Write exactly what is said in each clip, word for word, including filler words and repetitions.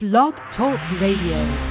Blog Talk Radio.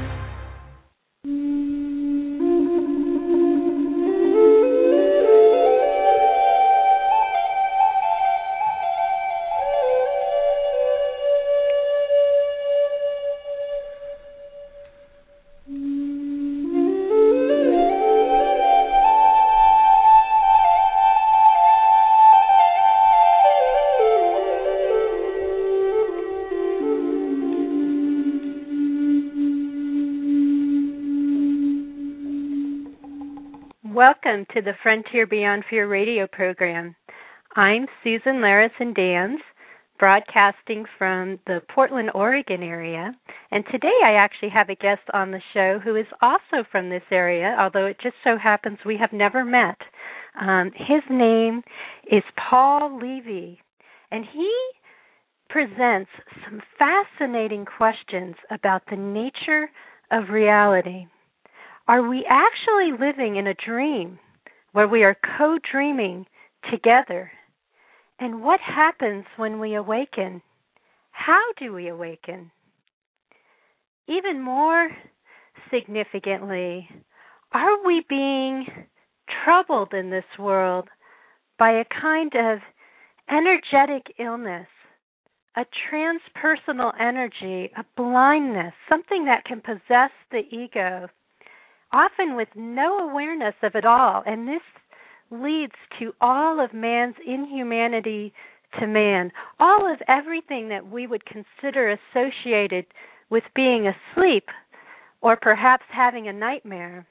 Welcome to the Frontier Beyond Fear radio program. I'm Susan Larison Dans, broadcasting from the Portland, Oregon area. And today I actually have a guest on the show who is also from this area, although it just so happens we have never met. Um, his name is Paul Levy, and he presents some fascinating questions about the nature of reality. Are we actually living in a dream where we are co-dreaming together? And what happens when we awaken? How do we awaken? Even more significantly, are we being troubled in this world by a kind of energetic illness, a transpersonal energy, a blindness, something that can possess the ego, often with no awareness of it all, and this leads to all of man's inhumanity to man, all of everything that we would consider associated with being asleep or perhaps having a nightmare.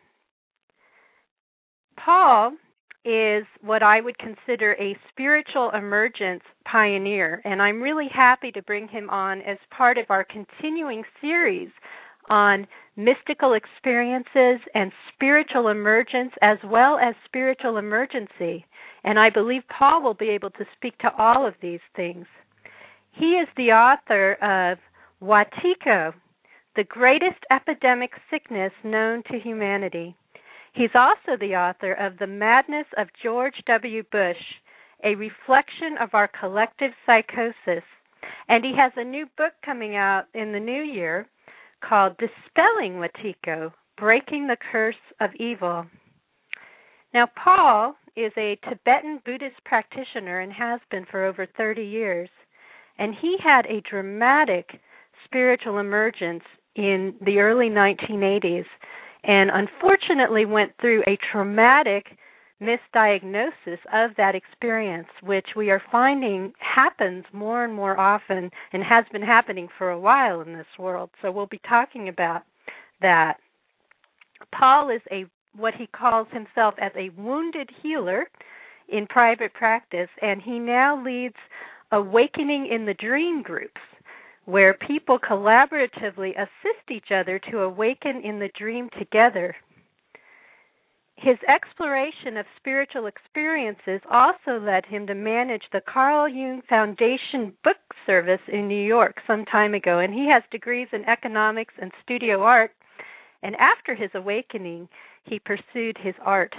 Paul is what I would consider a spiritual emergence pioneer, and I'm really happy to bring him on as part of our continuing series on mystical experiences and spiritual emergence as well as spiritual emergency. And I believe Paul will be able to speak to all of these things. He is the author of Wetiko, the greatest epidemic sickness known to humanity. He's also the author of The Madness of George W. Bush, a reflection of our collective psychosis. And he has a new book coming out in the new year called Dispelling Wetiko, Breaking the Curse of Evil. Now, Paul is a Tibetan Buddhist practitioner and has been for over thirty years, and he had a dramatic spiritual emergence in the early nineteen eighties and unfortunately went through a traumatic misdiagnosis of that experience, which we are finding happens more and more often and has been happening for a while in this world. So we'll be talking about that. Paul is a what he calls himself as a wounded healer in private practice, and he now leads Awakening in the Dream groups, where people collaboratively assist each other to awaken in the dream together. His exploration of spiritual experiences also led him to manage the Carl Jung Foundation Book Service in New York some time ago, and he has degrees in economics and studio art, and after his awakening, he pursued his art.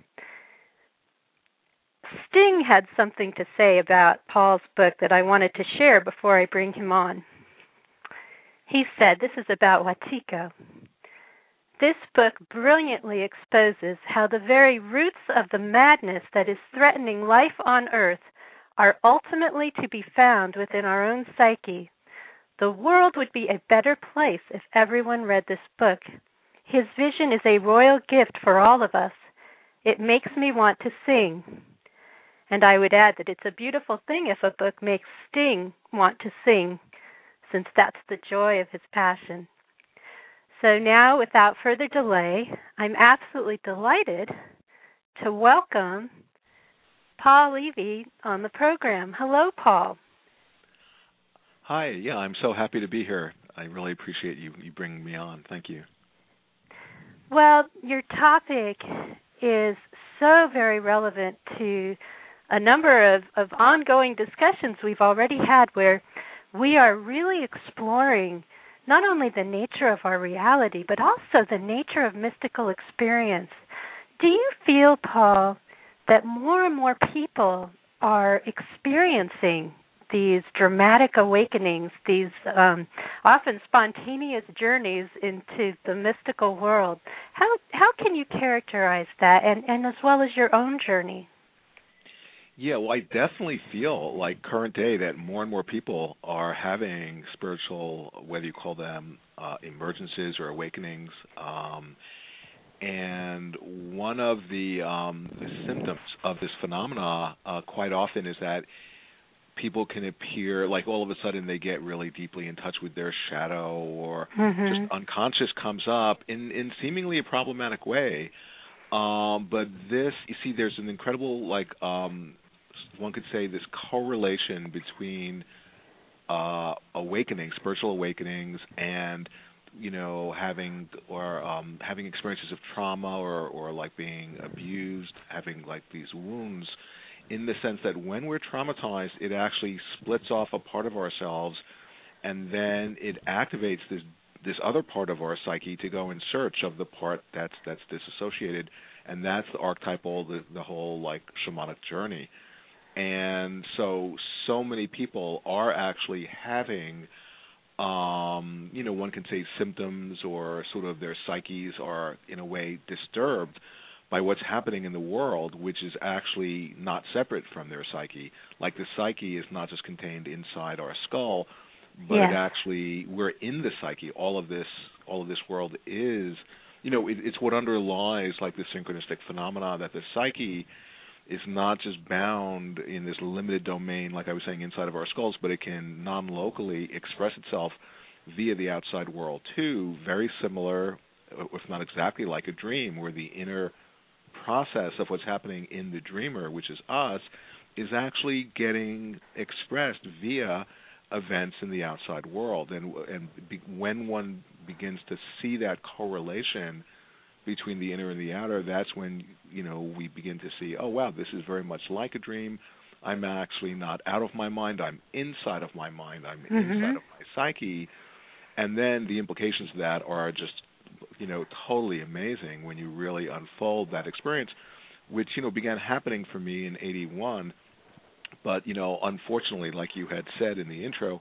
Sting had something to say about Paul's book that I wanted to share before I bring him on. He said, this is about Wetiko. This book brilliantly exposes how the very roots of the madness that is threatening life on earth are ultimately to be found within our own psyche. The world would be a better place if everyone read this book. His vision is a royal gift for all of us. It makes me want to sing. And I would add that it's a beautiful thing if a book makes Sting want to sing, since that's the joy of his passion. So now, without further delay, I'm absolutely delighted to welcome Paul Levy on the program. Hello, Paul. Hi. Yeah, I'm so happy to be here. I really appreciate you, you bringing me on. Thank you. Well, your topic is so very relevant to a number of, of ongoing discussions we've already had where we are really exploring not only the nature of our reality, but also the nature of mystical experience. Do you feel, Paul, that more and more people are experiencing these dramatic awakenings, these um, often spontaneous journeys into the mystical world. How how can you characterize that, and, and as well as your own journey? Yeah, well, I definitely feel like current day that more and more people are having spiritual, whether you call them uh, emergences or awakenings. Um, and one of the, um, the symptoms of this phenomena uh, quite often is that people can appear like all of a sudden they get really deeply in touch with their shadow, or mm-hmm. just unconscious comes up in, in seemingly a problematic way. Um, but this, you see, there's an incredible, like, um, one could say this correlation between uh, awakenings, spiritual awakenings, and, you know, having or um, having experiences of trauma, or, or like being abused, having like these wounds, in the sense that when we're traumatized, it actually splits off a part of ourselves, and then it activates this this other part of our psyche to go in search of the part that's that's disassociated, and that's the archetypal, the, the whole like shamanic journey. And so, so many people are actually having, um, you know, one can say symptoms, or sort of their psyches are in a way disturbed by what's happening in the world, which is actually not separate from their psyche. Like the psyche is not just contained inside our skull, but yes. it actually, we're in the psyche. All of this, all of this world is, you know, it, it's what underlies like the synchronistic phenomena, that the psyche is not just bound in this limited domain, like I was saying, inside of our skulls, but it can non-locally express itself via the outside world too, very similar, if not exactly like a dream, where the inner process of what's happening in the dreamer, which is us, is actually getting expressed via events in the outside world. And, and be, when one begins to see that correlation between the inner and the outer, that's when, you know, we begin to see, oh, wow, this is very much like a dream. I'm actually not out of my mind. I'm inside of my mind. I'm mm-hmm. inside of my psyche. And then the implications of that are just, you know, totally amazing when you really unfold that experience, which, you know, began happening for me in eighty-one. But, you know, unfortunately, like you had said in the intro,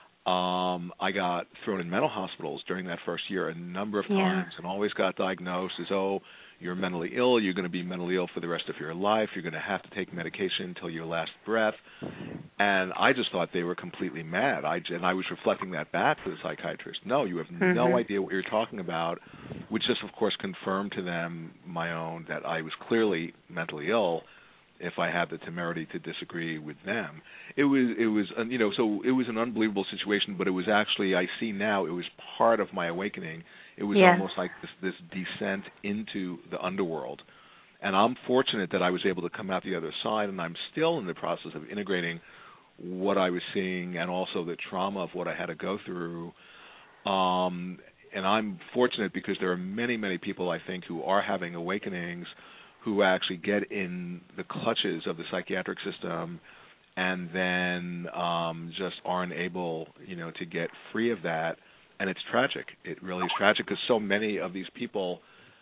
Um, I got thrown in mental hospitals during that first year a number of yeah. times, and always got diagnosed as, oh, you're mentally ill, you're going to be mentally ill for the rest of your life, you're going to have to take medication until your last breath. And I just thought they were completely mad. I, and I was reflecting that back to the psychiatrist. No, you have mm-hmm. no idea what you're talking about, which just, of course, confirmed to them my own, that I was clearly mentally ill, if I had the temerity to disagree with them. It was, it was, you know, so it was an unbelievable situation, but it was actually, I see now, it was part of my awakening. It was yeah. almost like this, this descent into the underworld. And I'm fortunate that I was able to come out the other side, and I'm still in the process of integrating what I was seeing and also the trauma of what I had to go through. Um, and I'm fortunate because there are many, many people, I think, who are having awakenings, who actually get in the clutches of the psychiatric system, and then um, just aren't able, you know, to get free of that. And it's tragic. It really is tragic, because so many of these people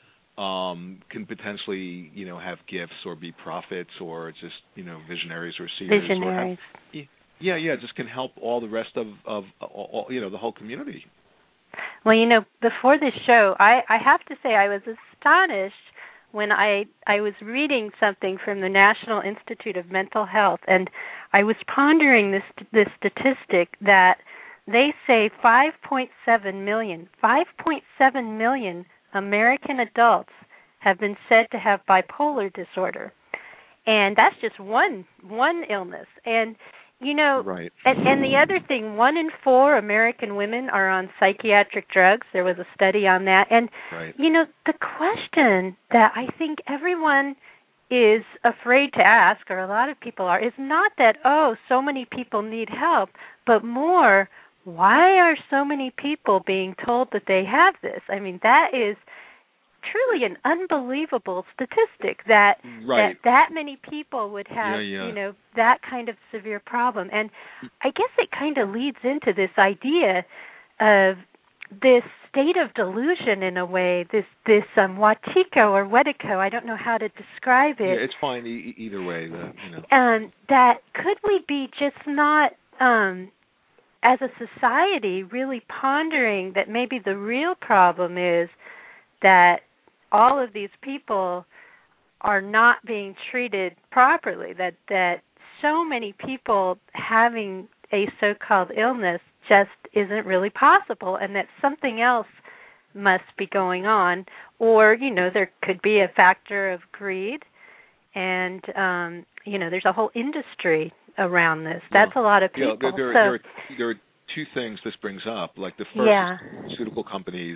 um, can potentially, you know, have gifts or be prophets or just, you know, visionaries or seers. Visionaries. Or have, yeah, yeah, just can help all the rest of, of all, you know, the whole community. Well, you know, before this show, I, I have to say I was astonished when I I was reading something from the National Institute of Mental Health, and I was pondering this this statistic that they say five point seven million, five point seven million American adults have been said to have bipolar disorder. And that's just one one illness. And you know, right. and, and the other thing, one in four American women are on psychiatric drugs. There was a study on that. And, right. you know, the question that I think everyone is afraid to ask, or a lot of people are, is not that, oh, so many people need help, but more, why are so many people being told that they have this? I mean, that is truly an unbelievable statistic, that right. that that many people would have, yeah, yeah. you know, that kind of severe problem. And I guess it kind of leads into this idea of this state of delusion in a way, this this um, Wetiko or Wetiko, I don't know how to describe it. Yeah, it's fine e- either way. The, you know. Um, that could we be just not um, as a society, really pondering that maybe the real problem is that all of these people are not being treated properly, that, that so many people having a so-called illness just isn't really possible, and that something else must be going on. Or, you know, there could be a factor of greed, and, um, you know, there's a whole industry around this. That's yeah. a lot of people. Yeah, there, there, so, there, are, there are two things this brings up. Like the first yeah. is pharmaceutical companies,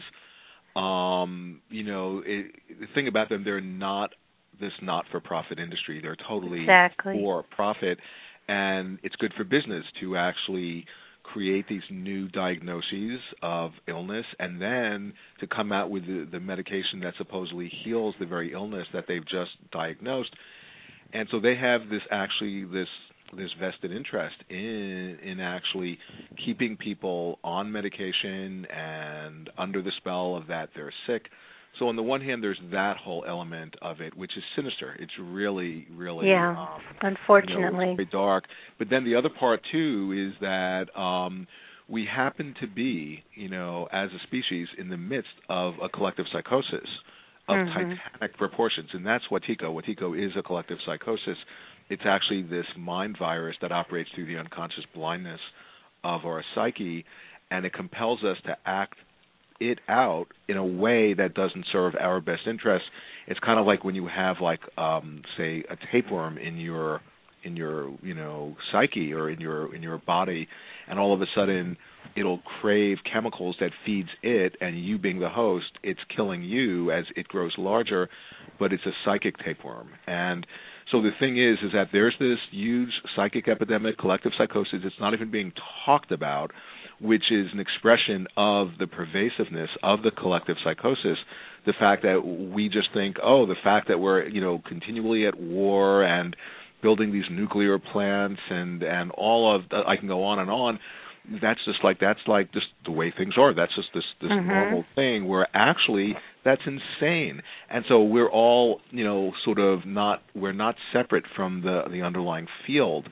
um, you know, it, the thing about them, they're not this not-for-profit industry. They're totally exactly. for profit, and it's good for business to actually create these new diagnoses of illness and then to come out with the, the medication that supposedly heals the very illness that they've just diagnosed. And so they have this actually this this vested interest in in actually keeping people on medication and under the spell of that they're sick. So on the one hand, there's that whole element of it, which is sinister. It's really, really, yeah, um, unfortunately, you know, very dark. But then the other part too is that um, we happen to be, you know, as a species, in the midst of a collective psychosis of mm-hmm. titanic proportions, and that's Wetiko. Wetiko is a collective psychosis. It's actually this mind virus that operates through the unconscious blindness of our psyche, and it compels us to act it out in a way that doesn't serve our best interests. It's kind of like when you have, like, um, say, a tapeworm in your in your you know psyche or in your in your body, and all of a sudden it'll crave chemicals that feeds it, and you being the host, it's killing you as it grows larger, but it's a psychic tapeworm. And so the thing is, is that there's this huge psychic epidemic, collective psychosis. It's not even being talked about, which is an expression of the pervasiveness of the collective psychosis. The fact that we just think, oh, the fact that we're, you know, continually at war and building these nuclear plants and, and all of, I can go on and on, that's just like, that's like just the way things are. That's just this, this mm-hmm. normal thing where actually that's insane. And so we're all, you know, sort of not, we're not separate from the, the underlying field.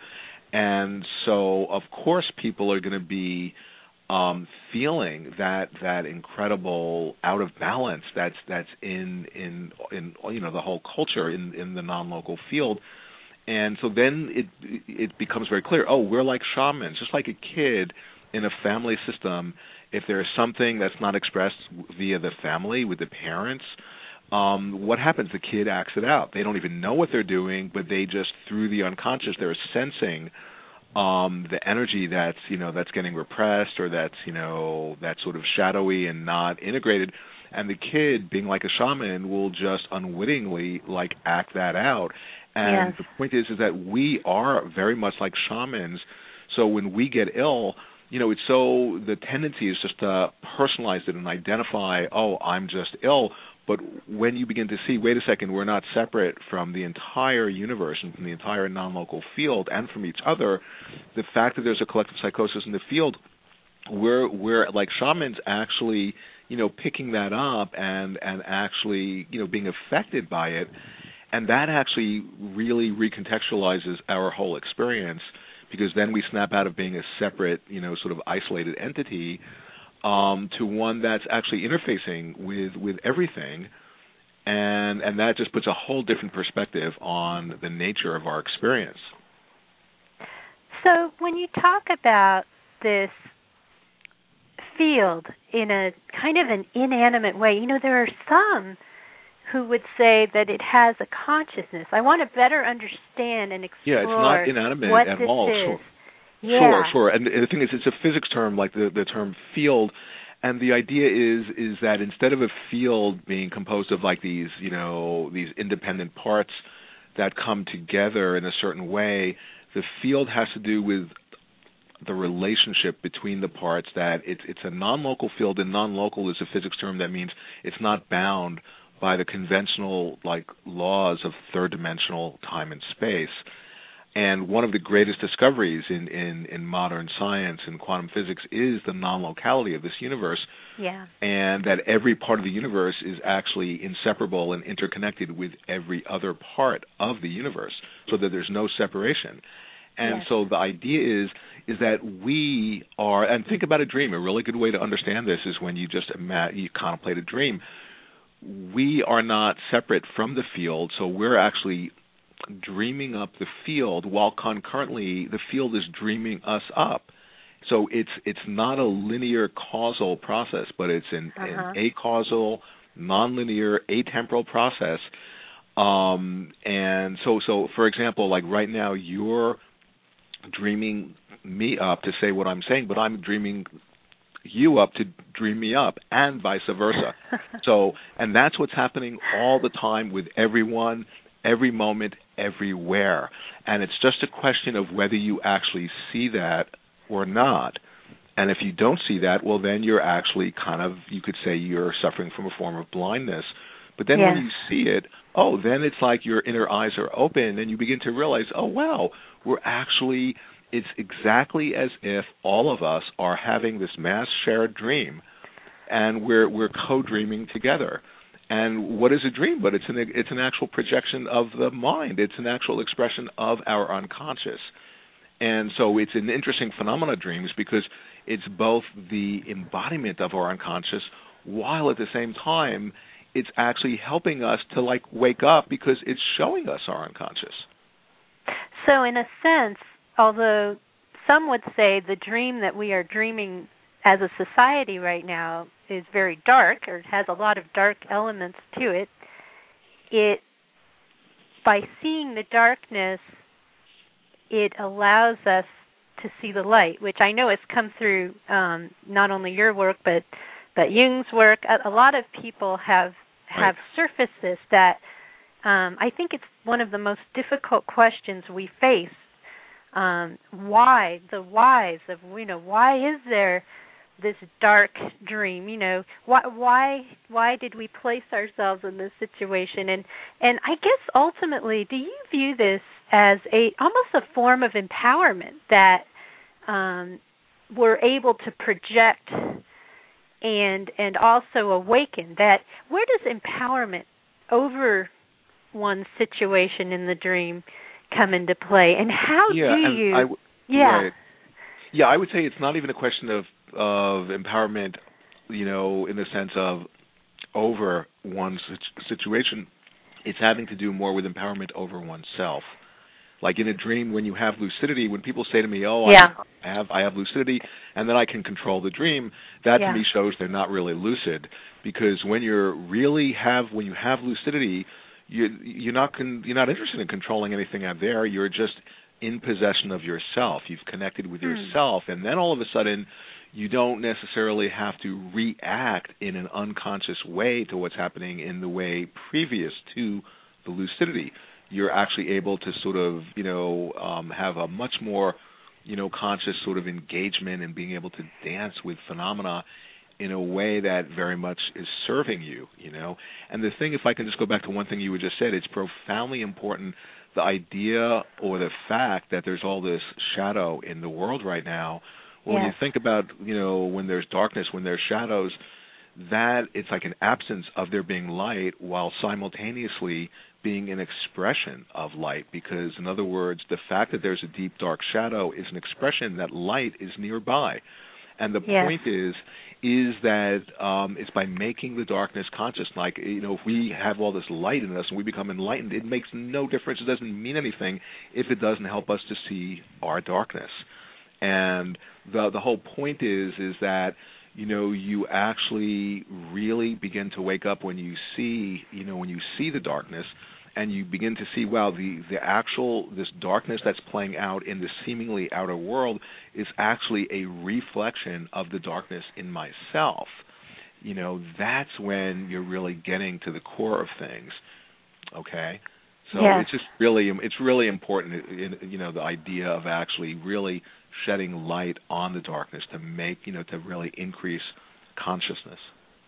And so, of course, people are going to be um, feeling that that incredible out of balance that's that's in in in you know the whole culture in in the non-local field. And so then it it becomes very clear, oh, we're like shamans, just like a kid in a family system. If there's something that's not expressed via the family with the parents, um, what happens? The kid acts it out. They don't even know what they're doing, but they just, through the unconscious, they're sensing um, the energy that's, you know, that's getting repressed or that's, you know, that's sort of shadowy and not integrated. And the kid, being like a shaman, will just unwittingly, like, act that out. And yes. the point is, is that we are very much like shamans. So when we get ill, you know, it's so, the tendency is just to personalize it and identify, oh, I'm just ill. But when you begin to see, wait a second, we're not separate from the entire universe and from the entire non-local field and from each other, the fact that there's a collective psychosis in the field, we're, we're like shamans actually, you know, picking that up and, and actually, you know, being affected by it. And that actually really recontextualizes our whole experience, because then we snap out of being a separate, you know, sort of isolated entity um, to one that's actually interfacing with, with everything. And and that just puts a whole different perspective on the nature of our experience. So when you talk about this field in a kind of an inanimate way, you know, there are some who would say that it has a consciousness. I want to better understand and explore yeah, it's not inanimate what at this all. is. Sure. Yeah. Sure, sure. And the thing is, it's a physics term, like the, the term field. And the idea is is that instead of a field being composed of like these, you know, these independent parts that come together in a certain way, the field has to do with the relationship between the parts. That it's it's a non-local field, and non-local is a physics term that means it's not bound by the conventional like laws of third-dimensional time and space. And one of the greatest discoveries in, in, in modern science and quantum physics is the non-locality of this universe. Yeah. And that every part of the universe is actually inseparable and interconnected with every other part of the universe, so that there's no separation. And yes. so the idea is is that we are, and think about a dream. A really good way to understand this is when you just imagine, you contemplate a dream. We are not separate from the field, so we're actually dreaming up the field while concurrently the field is dreaming us up. So it's it's not a linear causal process, but it's an, uh-huh. an acausal, nonlinear, atemporal process. Um, and so, so for example, like right now, you're dreaming me up to say what I'm saying, but I'm dreaming you up to dream me up, and vice versa. So, and that's what's happening all the time with everyone, every moment, everywhere. And it's just a question of whether you actually see that or not. And if you don't see that, well, then you're actually kind of, you could say you're suffering from a form of blindness. But then yes. when you see it, oh, then it's like your inner eyes are open and you begin to realize, oh, wow, we're actually, it's exactly as if all of us are having this mass shared dream, and we're we're co-dreaming together. And what is a dream? But it's an it's an actual projection of the mind. It's an actual expression of our unconscious. And so it's an interesting phenomenon, dreams, because it's both the embodiment of our unconscious, while at the same time it's actually helping us to like wake up because it's showing us our unconscious. So in a sense, although some would say the dream that we are dreaming as a society right now is very dark, or has a lot of dark elements to it, it by seeing the darkness, it allows us to see the light, which I know has come through um, not only your work, but but Jung's work. A, a lot of people have have right. surfaced this, that um, I think it's one of the most difficult questions we face. Um, why, the whys of, you know, why is there this dark dream? You know, why why why did we place ourselves in this situation? And and I guess ultimately, do you view this as a almost a form of empowerment, that um, we're able to project and and also awaken? That where does empowerment over one's situation in the dream come into play, and how yeah, do and you? I w- yeah, right. yeah. I would say it's not even a question of of empowerment, you know, in the sense of over one's situation. It's having to do more with empowerment over oneself. Like in a dream, when you have lucidity, when people say to me, "Oh, yeah. I have I have lucidity," and then I can control the dream, that yeah. to me shows they're not really lucid. Because when you're really have when you have lucidity, you you're not con, you're not interested in controlling anything out there. You're just in possession of yourself. You've connected with hmm. yourself, and then all of a sudden, you don't necessarily have to react in an unconscious way to what's happening in the way previous to the lucidity. You're actually able to sort of, you know, um, have a much more, you know, conscious sort of engagement and being able to dance with phenomena in a way that very much is serving you, you know. And the thing, if I can just go back to one thing you just said, it's profoundly important, the idea or the fact that there's all this shadow in the world right now. Well, yes. when you think about, you know, when there's darkness, when there's shadows, that it's like an absence of there being light while simultaneously being an expression of light. Because, in other words, the fact that there's a deep, dark shadow is an expression that light is nearby. And the yes. point is, is that um, it's by making the darkness conscious. Like, you know, if we have all this light in us and we become enlightened, it makes no difference. It doesn't mean anything if it doesn't help us to see our darkness. And the the whole point is is that, you know, you actually really begin to wake up when you see, you know, when you see the darkness, and you begin to see, wow, the, the actual, this darkness that's playing out in the seemingly outer world is actually a reflection of the darkness in myself. You know, that's when you're really getting to the core of things, okay? So yes. it's just really, it's really important, you know, the idea of actually really shedding light on the darkness to make, you know, to really increase consciousness.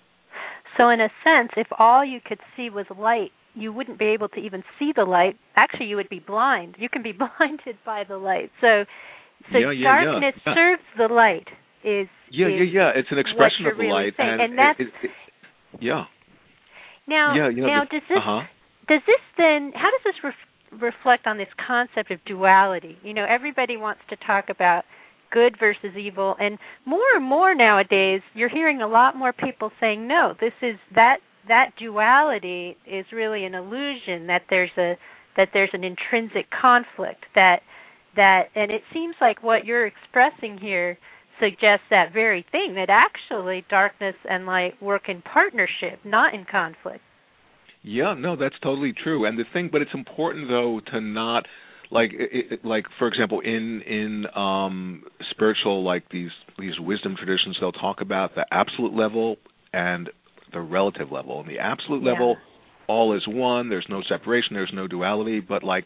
So in a sense, if all you could see was light, you wouldn't be able to even see the light. Actually, you would be blind. You can be blinded by the light. So, so yeah, yeah, darkness yeah. serves the light. Is yeah, is yeah, yeah. It's an expression of the really light, saying. and, and that's it, it, it, yeah. Now, yeah, you know, now the, does this uh-huh. does this then? How does this ref, reflect on this concept of duality. You know, everybody wants to talk about good versus evil, and more and more nowadays, you're hearing a lot more people saying, no, this is that that duality is really an illusion, that there's a that there's an intrinsic conflict, that that and it seems like what you're expressing here suggests that very thing, that actually darkness and light work in partnership, not in conflict. Yeah, no, that's totally true. And the thing, but it's important though to not like, it, like for example, in in um, spiritual, like these these wisdom traditions, they'll talk about the absolute level and the relative level. And the absolute yeah. level, all is one. There's no separation. There's no duality. But like,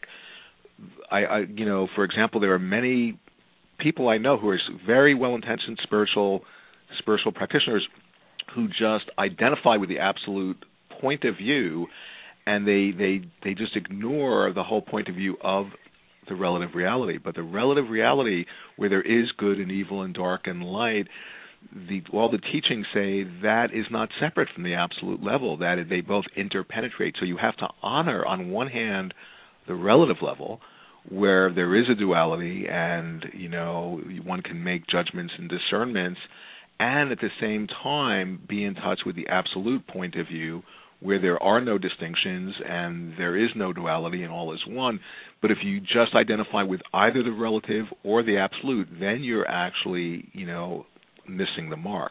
I, I, you know, for example, there are many people I know who are very well-intentioned spiritual spiritual practitioners who just identify with the absolute point of view, and they they they just ignore the whole point of view of the relative reality. But the relative reality, where there is good and evil and dark and light, the all the teachings say that is not separate from the absolute level, that they both interpenetrate. So you have to honor, on one hand, the relative level, where there is a duality and, you know, one can make judgments and discernments, and at the same time be in touch with the absolute point of view, where there are no distinctions and there is no duality and all is one. But if you just identify with either the relative or the absolute, then you're actually, you know, missing the mark.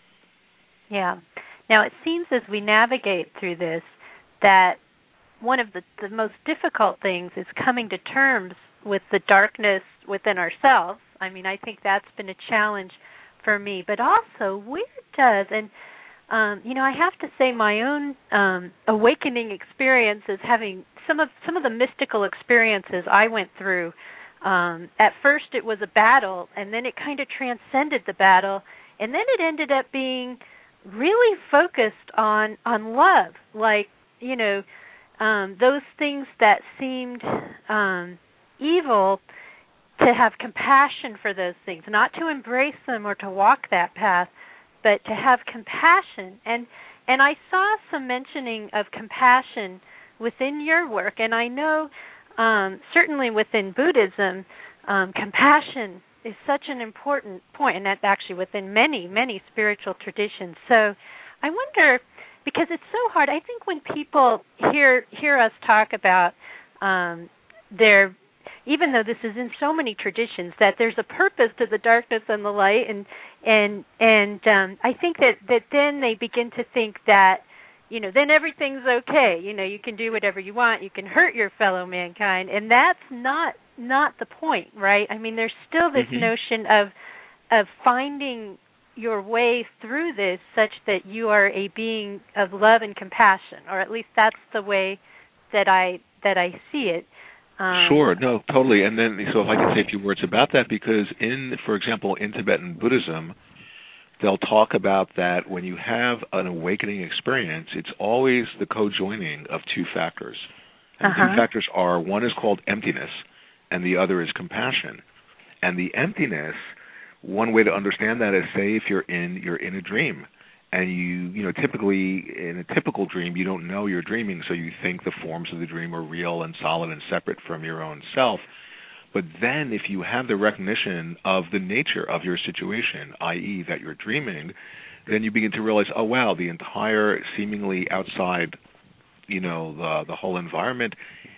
Yeah. Now, it seems as we navigate through this that one of the, the most difficult things is coming to terms with the darkness within ourselves. I mean, I think that's been a challenge for me. But also, where does, and Um, you know, I have to say my own um, awakening experiences, having some of some of the mystical experiences I went through. Um, at first, it was a battle, and then it kind of transcended the battle, and then it ended up being really focused on on love, like, you know, um, those things that seemed um, evil, to have compassion for those things, not to embrace them or to walk that path, but to have compassion. And and I saw some mentioning of compassion within your work, and I know um, certainly within Buddhism, um, compassion is such an important point, and that's actually within many, many spiritual traditions. So I wonder, because it's so hard, I think when people hear hear us talk about um, their, even though this is in so many traditions, that there's a purpose to the darkness and the light, and and and um, I think that, that then they begin to think that, you know, then everything's okay. You know, you can do whatever you want. You can hurt your fellow mankind, and that's not not the point, right? I mean, there's still this mm-hmm. notion of of finding your way through this such that you are a being of love and compassion, or at least that's the way that I that I see it. Um, sure, no, totally. And then, so if I could say a few words about that, because in, for example, in Tibetan Buddhism, they'll talk about that when you have an awakening experience, it's always the co-joining of two factors. And uh-huh. the two factors are, one is called emptiness, and the other is compassion. And the emptiness, one way to understand that is, say, if you're in you're in a dream, and you, you know, typically in a typical dream, you don't know you're dreaming, so you think the forms of the dream are real and solid and separate from your own self. But then if you have the recognition of the nature of your situation, that is that you're dreaming, then you begin to realize, oh, wow, the entire seemingly outside, you know, the, the whole environment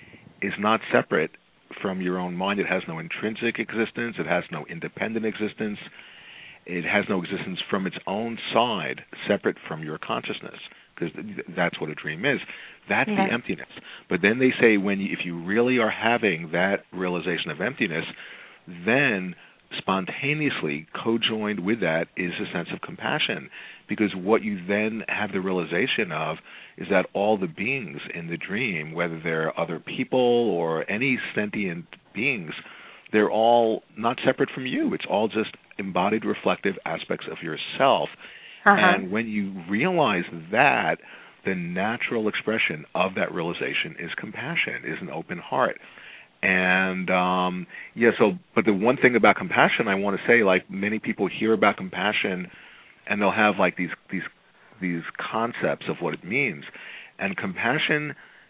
is not separate from your own mind. It has no intrinsic existence. It has no independent existence. It has no existence from its own side, separate from your consciousness, because that's what a dream is. That's yeah. the emptiness. But then they say, when you, if you really are having that realization of emptiness, then spontaneously co-joined with that is a sense of compassion, because what you then have the realization of is that all the beings in the dream, whether they're other people or any sentient beings, they're all not separate from you. It's all just embodied reflective aspects of yourself. Uh-huh. And when you realize that, the natural expression of that realization is compassion, is an open heart. And, um, yeah, so, but the one thing about compassion I want to say, like, many people hear about compassion and they'll have, like, these, these, these concepts of what it means. And compassion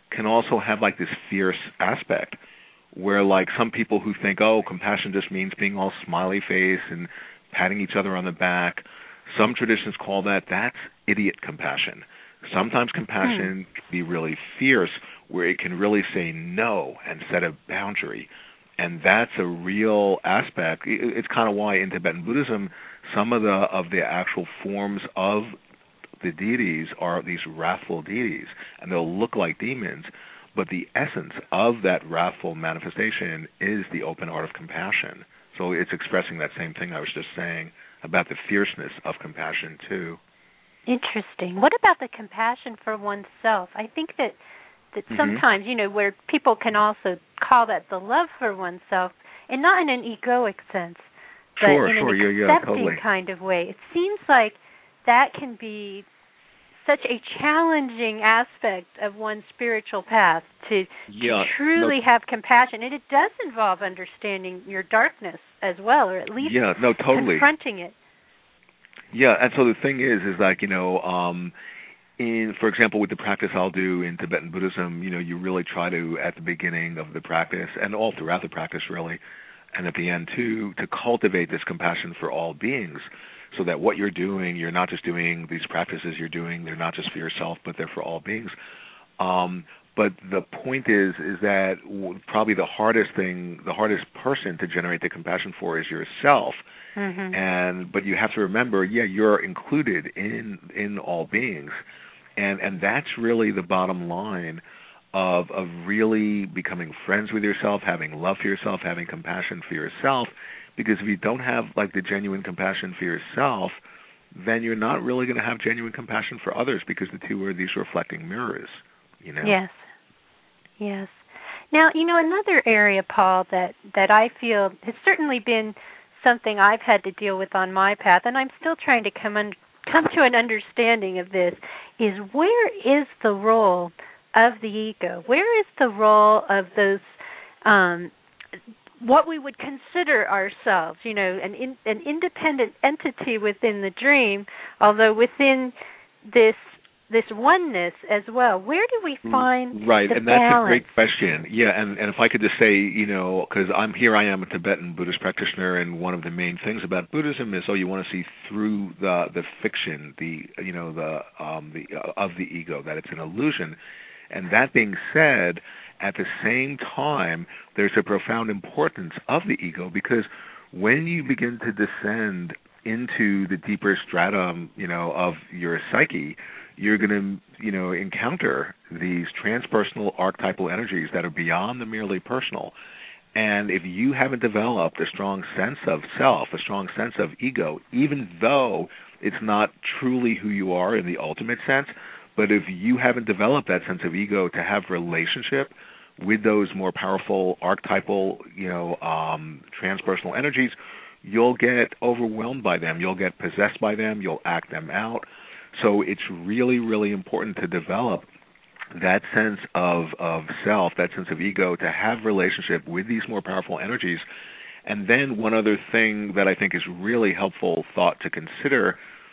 can also have like this fierce aspect where like some people who think, oh, compassion just means being all smiley face and patting each other on the back. Some traditions call that, that's idiot compassion. Sometimes compassion hmm. can be really fierce where it can really say no and set a boundary. And that's a real aspect. It's kind of why in Tibetan Buddhism, some of the of the actual forms of the deities are these wrathful deities, and they'll look like demons, but the essence of that wrathful manifestation is the open art of compassion. So it's expressing that same thing I was just saying about the fierceness of compassion too. Interesting. What about the compassion for oneself? I think that that mm-hmm. sometimes, you know, where people can also call that the love for oneself, and not in an egoic sense, but sure, in sure, an yeah, accepting yeah, totally. kind of way. It seems like that can be such a challenging aspect of one's spiritual path to, yeah, to truly no, have compassion. And it does involve understanding your darkness as well, or at least yeah, no, totally. confronting it. Yeah, and so the thing is, is like, you know, um, in, for example, with the practice I'll do in Tibetan Buddhism, you know, you really try to, at the beginning of the practice, and all throughout the practice really, and at the end too, to cultivate this compassion for all beings, so that what you're doing, you're not just doing these practices you're doing, they're not just for yourself, but they're for all beings. Um, but the point is, is that probably the hardest thing, the hardest person to generate the compassion for is yourself. Mm-hmm. And but you have to remember, yeah, you're included in in all beings, and and that's really the bottom line of of really becoming friends with yourself, having love for yourself, having compassion for yourself. Because if you don't have like the genuine compassion for yourself, then you're not really going to have genuine compassion for others, because the two are these reflecting mirrors, you know. Yes. Yes. Now, you know, another area, Paul, that that I feel has certainly been something I've had to deal with on my path, and I'm still trying to come un- come to an understanding of this, is where is the role of the ego? Where is the role of those, um, what we would consider ourselves, you know, an, in, an independent entity within the dream, although within this this oneness as well? Where do we find right, the and that's balance? a great question. Yeah, and, and if I could just say, you know, because I'm here, I am a Tibetan Buddhist practitioner, and one of the main things about Buddhism is, oh, you want to see through the the fiction, the you know the um the uh, of the ego, that it's an illusion. And that being said, at the same time, there's a profound importance of the ego, because when you begin to descend into the deeper stratum, you know, of your psyche, you're going to, you know, encounter these transpersonal archetypal energies that are beyond the merely personal. And if you haven't developed a strong sense of self, a strong sense of ego, even though it's not truly who you are in the ultimate sense, but if you haven't developed that sense of ego to have relationship with those more powerful archetypal, you know, um, transpersonal energies, you'll get overwhelmed by them. You'll get possessed by them. You'll act them out. So it's really, really important to develop that sense of, of self, that sense of ego, to have relationship with these more powerful energies. And then one other thing that I think is really helpful thought to consider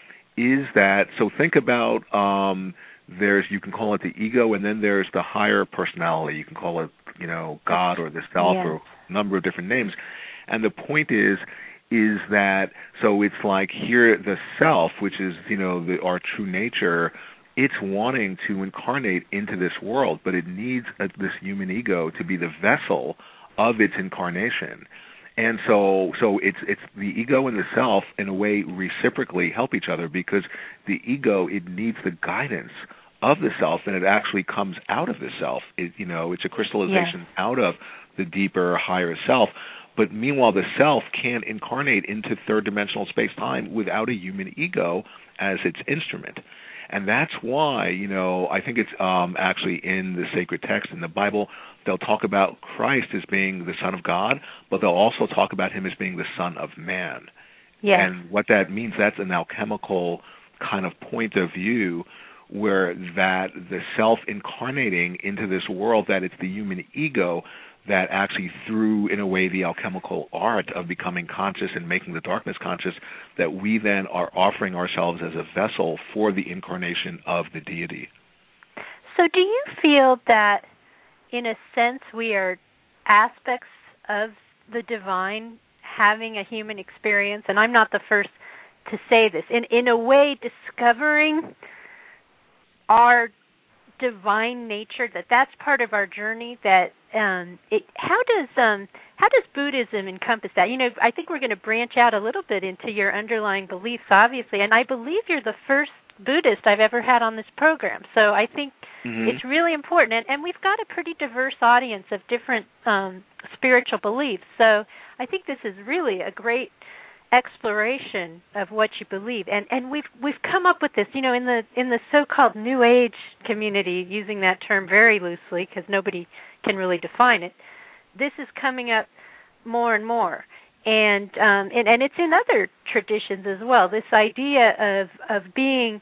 is that, so think about, um, there's, you can call it the ego, and then there's the higher personality. You can call it, you know, God or the self, yes. or a number of different names. And the point is, is that, so it's like here the self, which is, you know, the, our true nature, it's wanting to incarnate into this world, but it needs a, this human ego to be the vessel of its incarnation. And so so it's it's the ego and the self, in a way, reciprocally help each other, because the ego, it needs the guidance of the self, and it actually comes out of the self. It, you know, it's a crystallization yes. out of the deeper, higher self. But meanwhile, the self can't incarnate into third-dimensional space-time without a human ego as its instrument. And that's why, you know, I think it's um, actually in the sacred text in the Bible, they'll talk about Christ as being the Son of God, but they'll also talk about him as being the Son of Man. Yes. And what that means, that's an alchemical kind of point of view, where that the self incarnating into this world, that it's the human ego that actually, through, in a way, the alchemical art of becoming conscious and making the darkness conscious, that we then are offering ourselves as a vessel for the incarnation of the deity. So do you feel that, in a sense, we are aspects of the divine having a human experience? And I'm not the first to say this. In in a way, discovering our divine nature, that that's part of our journey. That um, it, how does um, how does Buddhism encompass that? You know, I think we're going to branch out a little bit into your underlying beliefs, obviously, and I believe you're the first Buddhist I've ever had on this program. So I think mm-hmm. it's really important, and, and we've got a pretty diverse audience of different um, spiritual beliefs. So I think this is really a great exploration of what you believe, and and we've we've come up with this, you know, in the in the so-called New Age community, using that term very loosely because nobody can really define it. This is coming up more and more, and um, and and it's in other traditions as well. This idea of of being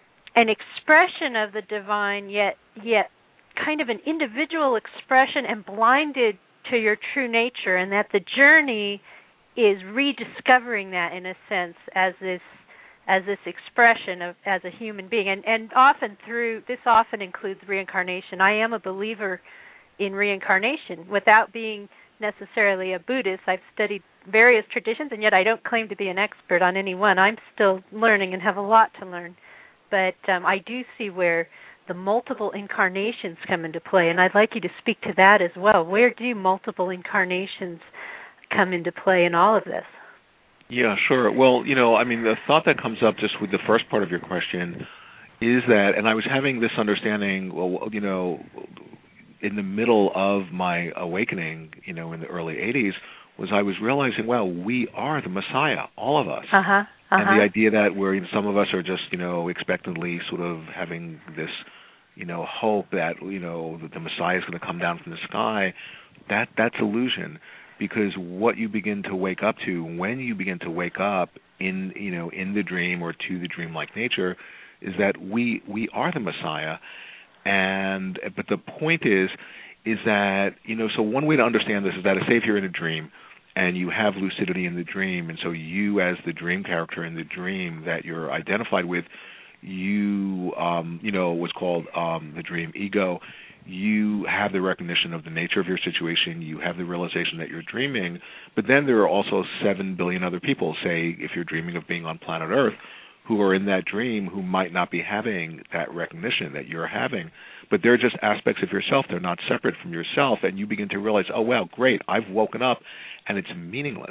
an expression of the divine, yet yet kind of an individual expression and blinded to your true nature, and that the journey is rediscovering that, in a sense, as this as this expression of as a human being, and and often through this often includes reincarnation. I am a believer in reincarnation without being necessarily a Buddhist. I've studied various traditions, and yet I don't claim to be an expert on any one. I'm still learning and have a lot to learn, but um, I do see where the multiple incarnations come into play, and I'd like you to speak to that as well. Where do multiple incarnations come into play in all of this? Yeah, sure. Well, you know, I mean, the thought that comes up just with the first part of your question is that, and I was having this understanding, well, you know, in the middle of my awakening, you know, in the early eighties, was I was realizing, well, we are the Messiah, all of us. Uh-huh, uh-huh. And the idea that we're, some of us are just, you know, expectantly sort of having this, you know, hope that, you know, that the Messiah is going to come down from the sky, that that's illusion. Because what you begin to wake up to, when you begin to wake up in, you know, in the dream or to the dreamlike nature, is that we we are the Messiah. And but the point is, is that, you know, so one way to understand this is that, say if you're in a dream and you have lucidity in the dream, and so you as the dream character in the dream that you're identified with, you, um, you know, what's called um, the dream ego. You have the recognition of the nature of your situation, you have the realization that you're dreaming, but then there are also seven billion other people, say, if you're dreaming of being on planet Earth, who are in that dream who might not be having that recognition that you're having, but they're just aspects of yourself. They're not separate from yourself, and you begin to realize, oh, well, great, I've woken up, and it's meaningless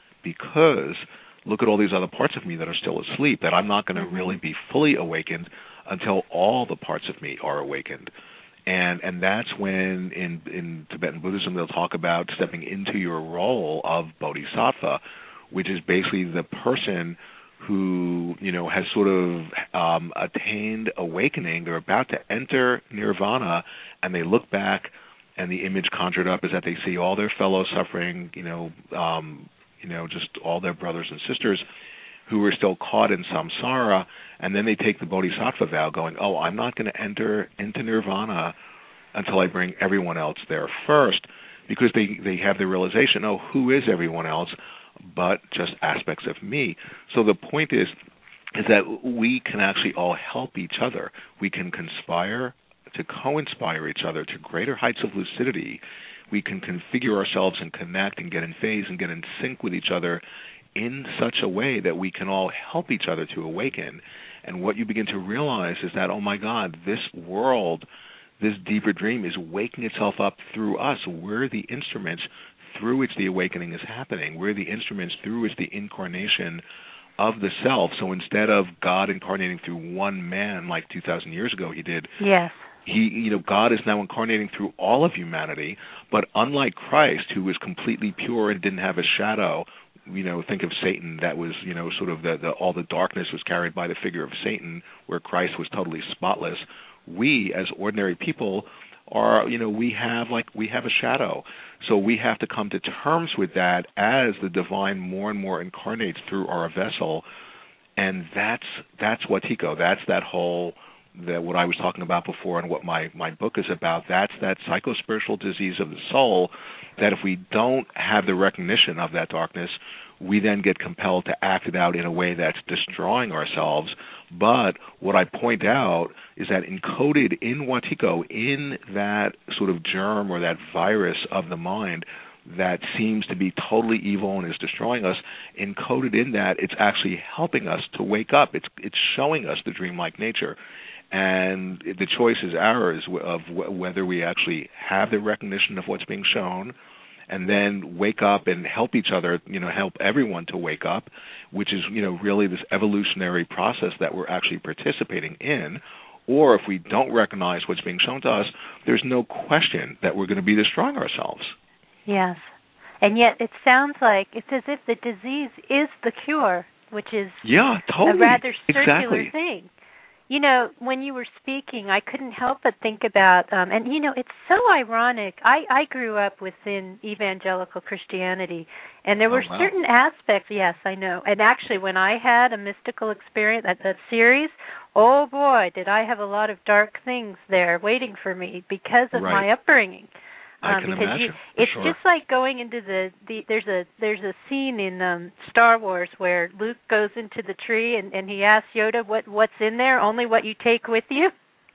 because look at all these other parts of me that are still asleep, that I'm not going to mm-hmm. really be fully awakened until all the parts of me are awakened. And and that's when in, in Tibetan Buddhism they'll talk about stepping into your role of bodhisattva, which is basically the person who, you know, has sort of um, attained awakening. They're about to enter nirvana, and they look back, and the image conjured up is that they see all their fellow suffering, you know, um, you know, just all their brothers and sisters who are still caught in samsara, and then they take the bodhisattva vow going, oh, I'm not going to enter into nirvana until I bring everyone else there first, because they, they have the realization, oh, who is everyone else but just aspects of me? So the point is, is that we can actually all help each other. We can conspire to co-inspire each other to greater heights of lucidity. We can configure ourselves and connect and get in phase and get in sync with each other in such a way that we can all help each other to awaken. And what you begin to realize is that, oh my God, this world, this deeper dream is waking itself up through us. We're the instruments through which the awakening is happening. We're the instruments through which the incarnation of the self. So instead of God incarnating through one man like two thousand years ago he did, yes. He, you know, God is now incarnating through all of humanity, but unlike Christ, who was completely pure and didn't have a shadow, you know, think of Satan, that was, you know, sort of the, the all the darkness was carried by the figure of Satan, where Christ was totally spotless. We, as ordinary people, are, you know, we have like we have a shadow. So we have to come to terms with that as the divine more and more incarnates through our vessel. And that's that's Wetiko. That's that whole that what I was talking about before and what my, my book is about. That's that psychospiritual disease of the soul, that if we don't have the recognition of that darkness, we then get compelled to act it out in a way that's destroying ourselves But what I point out is that encoded in Wetiko, in that sort of germ or that virus of the mind that seems to be totally evil and is destroying us, encoded in that, it's actually helping us to wake up. It's it's showing us the dreamlike nature. And the choice is ours of whether we actually have the recognition of what's being shown and then wake up and help each other, you know, help everyone to wake up, which is, you know, really this evolutionary process that we're actually participating in. Or if we don't recognize what's being shown to us, there's no question that we're going to be destroying ourselves. Yes. And yet it sounds like it's as if the disease is the cure, which is yeah, totally. a rather circular exactly. thing. You know, when you were speaking, I couldn't help but think about, um, and, you know, it's so ironic. I, I grew up within evangelical Christianity, and there were oh, wow. certain aspects, yes, I know. And actually, when I had a mystical experience, that, that series, oh, boy, did I have a lot of dark things there waiting for me because of right. my upbringing. I Um, can because imagine. you, it's sure. just like going into the, the there's a there's a scene in um, Star Wars where Luke goes into the tree and, and he asks Yoda what what's in there, only what you take with you.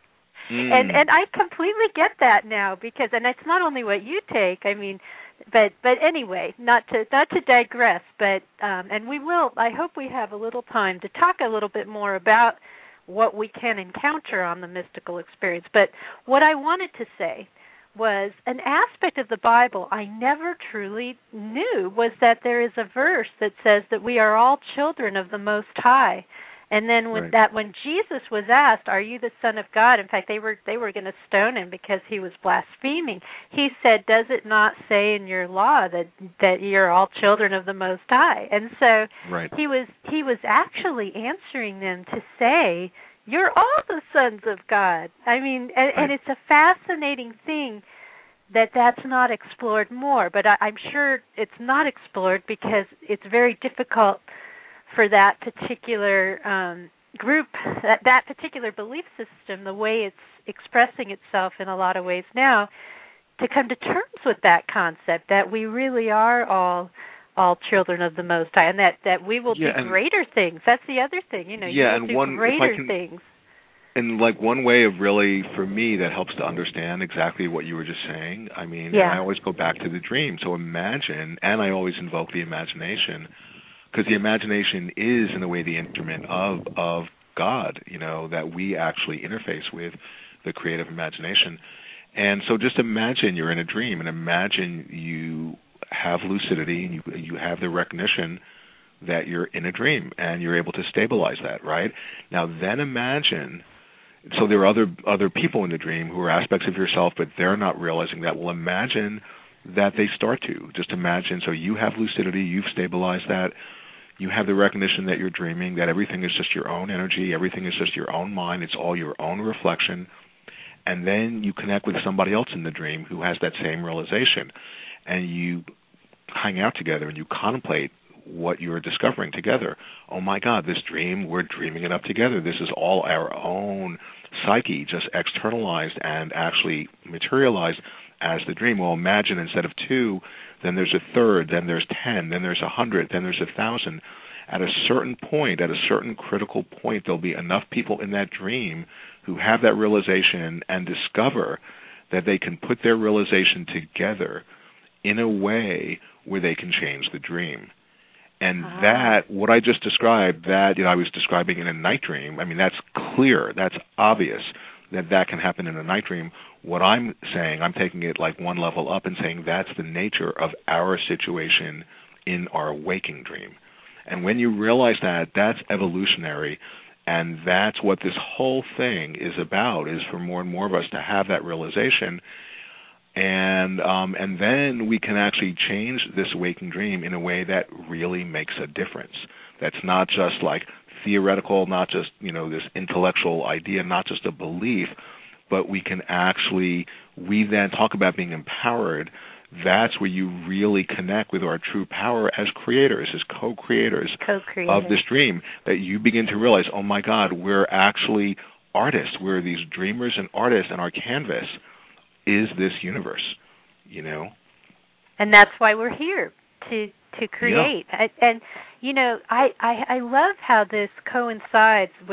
Mm. And and I completely get that now because and it's not only what you take. I mean, but but anyway, not to not to digress, but um, and we will. I hope we have a little time to talk a little bit more about what we can encounter on the mystical experience. But what I wanted to say was an aspect of the Bible I never truly knew was that there is a verse that says that we are all children of the Most High. And then when right. that when Jesus was asked, "Are you the Son of God?" In fact, they were they were going to stone him because he was blaspheming. He said, "Does it not say in your law that that you're all children of the Most High?" And so right. he was he was actually answering them to say, you're all the sons of God. I mean, and, right. and it's a fascinating thing that that's not explored more. But I, I'm sure it's not explored because it's very difficult for that particular um, group, that, that particular belief system, the way it's expressing itself in a lot of ways now, to come to terms with that concept that we really are all all children of the Most High, and that, that we will yeah, do greater things. That's the other thing, you know, yeah, you will and do one, greater can, things. And like one way of really, for me, that helps to understand exactly what you were just saying, I mean, yeah. and I always go back to the dream. So imagine, and I always invoke the imagination, because the imagination is, in a way, the instrument of, of God, you know, that we actually interface with, the creative imagination. And so just imagine you're in a dream, and imagine you have lucidity, and you you have the recognition that you're in a dream, and you're able to stabilize that, right? Now then imagine, so there are other other people in the dream who are aspects of yourself, but they're not realizing that. Well, imagine that they start to. Just imagine, so you have lucidity, you've stabilized that, you have the recognition that you're dreaming, that everything is just your own energy, everything is just your own mind, it's all your own reflection, and then you connect with somebody else in the dream who has that same realization, and you hang out together and you contemplate what you're discovering together. Oh my God, this dream, we're dreaming it up together. This is all our own psyche, just externalized and actually materialized as the dream. Well, imagine instead of two, then there's a third, then there's ten, then there's a hundred, then there's a thousand. At a certain point, at a certain critical point, there'll be enough people in that dream who have that realization and discover that they can put their realization together in a way where they can change the dream. And ah. that, what I just described, that you know, I was describing in a night dream, I mean, that's clear, that's obvious that that can happen in a night dream. What I'm saying, I'm taking it like one level up and saying that's the nature of our situation in our waking dream. And when you realize that, that's evolutionary, and that's what this whole thing is about, is for more and more of us to have that realization. And um, and then we can actually change this waking dream in a way that really makes a difference. That's not just like theoretical, not just, you know, this intellectual idea, not just a belief, but we can actually, we then talk about being empowered. That's where you really connect with our true power as creators, as co-creators, co-creators of this dream, that you begin to realize, oh my God, we're actually artists. We're these dreamers and artists, and our canvas is this universe, you know? And that's why we're here, to to create. Yeah. And, and, you know, I, I, I love how this coincides with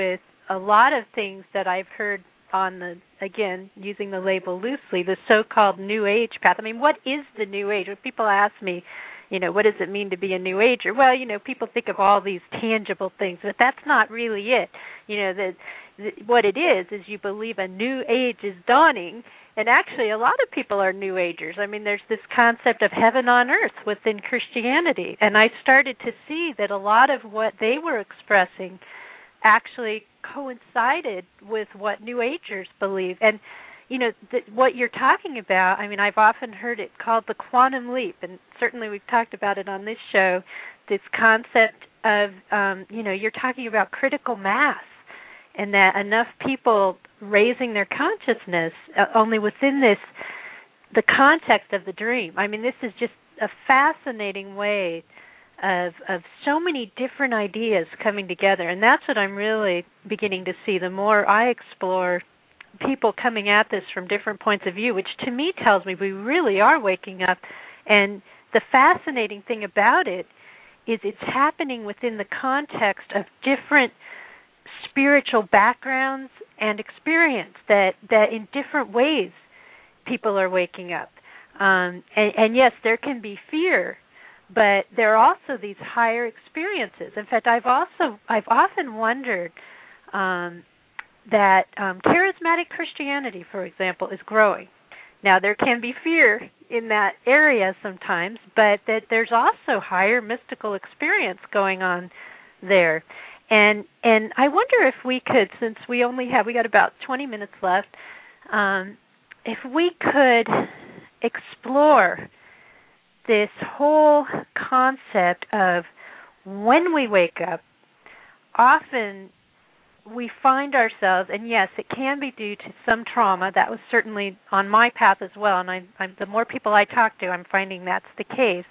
a lot of things that I've heard on the, again, using the label loosely, the so-called New Age path. I mean, what is the New Age? When people ask me, you know, what does it mean to be a New Ager? Well, you know, people think of all these tangible things, but that's not really it. You know, the, the, what it is is you believe a new age is dawning, and actually a lot of people are New Agers. I mean, there's this concept of heaven on earth within Christianity, and I started to see that a lot of what they were expressing actually coincided with what New Agers believe. And, you know, th- what you're talking about, I mean, I've often heard it called the quantum leap, and certainly we've talked about it on this show, this concept of, um, you know, you're talking about critical mass, and that enough people raising their consciousness uh, only within this, the context of the dream. I mean, this is just a fascinating way of of so many different ideas coming together, and that's what I'm really beginning to see the more I explore people coming at this from different points of view, which to me tells me we really are waking up. And the fascinating thing about it is it's happening within the context of different spiritual backgrounds and experience, that, that in different ways people are waking up. Um, and, and yes, there can be fear, but there are also these higher experiences. In fact, I've also I've often wondered um, that um, charismatic Christianity, for example, is growing. Now, there can be fear in that area sometimes, but that there's also higher mystical experience going on there. And and I wonder if we could, since we only have, we got about twenty minutes left, um, if we could explore this whole concept of when we wake up, often we find ourselves, and yes, it can be due to some trauma. That was certainly on my path as well, and I, I'm, the more people I talk to, I'm finding that's the case.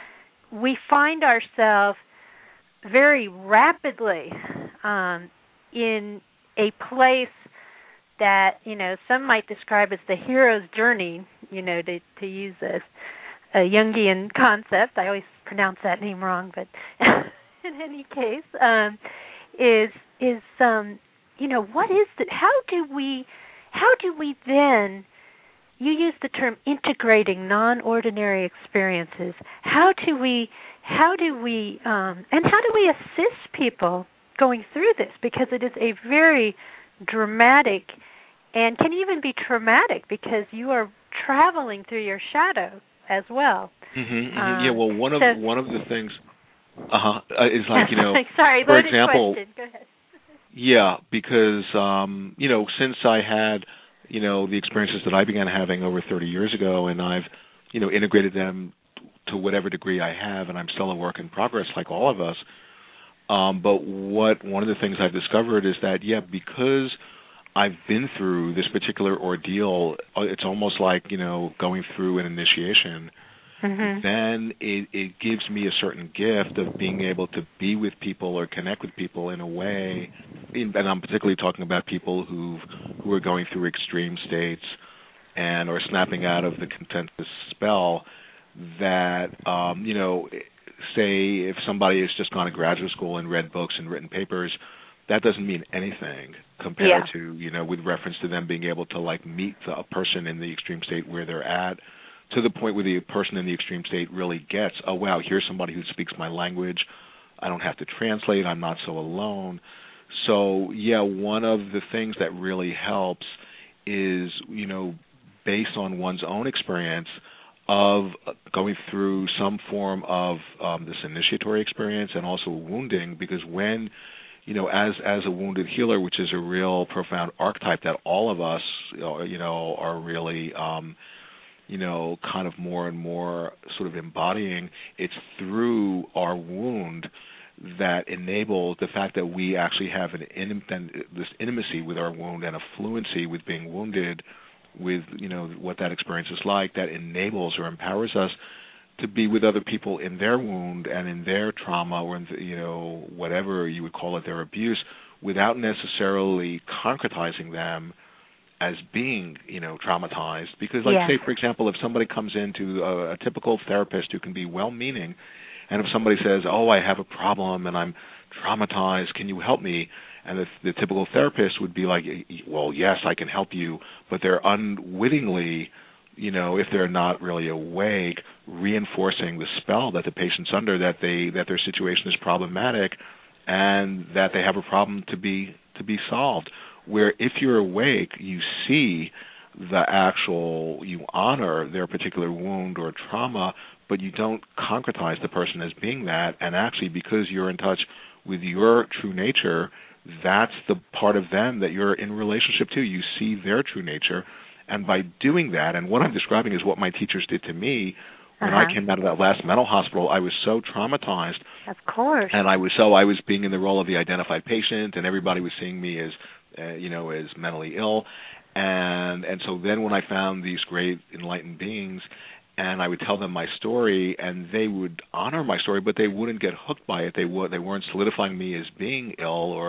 We find ourselves very rapidly um, in a place that, you know, some might describe as the hero's journey, you know, to, to use a a Jungian concept. I always pronounce that name wrong, but in any case, um, is is um, you know, what is the? How do we? How do we then? You use the term integrating non-ordinary experiences. How do we? How do we? Um, and how do we assist people going through this? Because it is a very dramatic, and can even be traumatic, because you are traveling through your shadow as well. Mm-hmm, mm-hmm. Um, yeah, well, one of so, one of the things uh-huh, uh, is like, you know, sorry, for loaded example, question. Go ahead. Yeah, because, um, you know, since I had, you know, the experiences that I began having over thirty years ago, and I've, you know, integrated them to whatever degree I have, and I'm still a work in progress like all of us. Um, but what one of the things I've discovered is that, yeah, because I've been through this particular ordeal, it's almost like, you know, going through an initiation. Mm-hmm. Then it, it gives me a certain gift of being able to be with people or connect with people in a way, and I'm particularly talking about people who who are going through extreme states and are snapping out of the consensus spell, that, um, you know, say if somebody has just gone to graduate school and read books and written papers, that doesn't mean anything compared yeah. to, you know, with reference to them being able to, like, meet a person in the extreme state where they're at, to the point where the person in the extreme state really gets, oh, wow, here's somebody who speaks my language. I don't have to translate. I'm not so alone. So, yeah, one of the things that really helps is, you know, based on one's own experience of going through some form of um, this initiatory experience and also wounding, because when, you know, as as a wounded healer, which is a real profound archetype that all of us, you know, are really um, you know, kind of more and more sort of embodying, it's through our wound that enables the fact that we actually have an in, this intimacy with our wound and a fluency with being wounded, with, you know, what that experience is like, that enables or empowers us to be with other people in their wound and in their trauma, or in the, you know, whatever you would call it, their abuse, without necessarily concretizing them as being, you know, traumatized. Because, like, yeah. say, for example, if somebody comes into a, a typical therapist who can be well-meaning, and if somebody says, oh, I have a problem and I'm traumatized, can you help me? And the, the typical therapist would be like, well, yes, I can help you, but they're unwittingly, you know, if they're not really awake, reinforcing the spell that the patient's under, that they that their situation is problematic, and that they have a problem to be to be solved. Where if you're awake, you see the actual, you honor their particular wound or trauma, but you don't concretize the person as being that. And actually, because you're in touch with your true nature, that's the part of them that you're in relationship to. You see their true nature. And by doing that, and what I'm describing is what my teachers did to me when uh-huh. I came out of that last mental hospital. I was so traumatized. Of course. And I was so I was being in the role of the identified patient, and everybody was seeing me as, uh, you know, as mentally ill. And and so then when I found these great enlightened beings, and I would tell them my story, and they would honor my story, but they wouldn't get hooked by it. They would they weren't solidifying me as being ill, or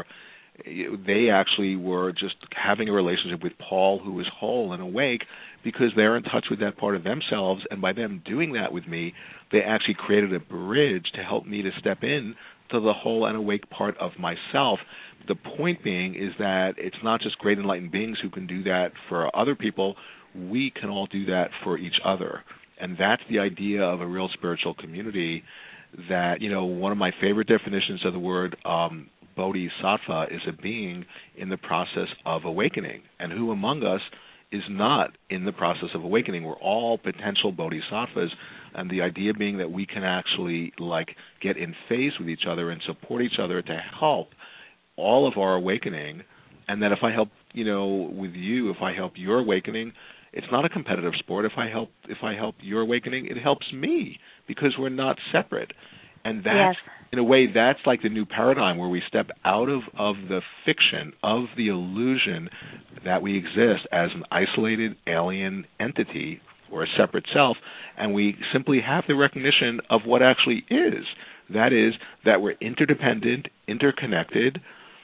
they actually were just having a relationship with Paul, who was whole and awake, because they're in touch with that part of themselves. And by them doing that with me, they actually created a bridge to help me to step in to the whole and awake part of myself. The point being is that it's not just great enlightened beings who can do that for other people. We can all do that for each other. And that's the idea of a real spiritual community. That, you know, one of my favorite definitions of the word um, bodhisattva is a being in the process of awakening. And who among us is not in the process of awakening? We're all potential bodhisattvas. And the idea being that we can actually, like, get in phase with each other and support each other to help all of our awakening. And that if I help, you know, with you, if I help your awakening, it's not a competitive sport. If I help, if I help your awakening, it helps me, because we're not separate. And that's, yes. in a way, that's like the new paradigm where we step out of, of the fiction, of the illusion that we exist as an isolated alien entity or a separate self, and we simply have the recognition of what actually is. That is, that we're interdependent, interconnected,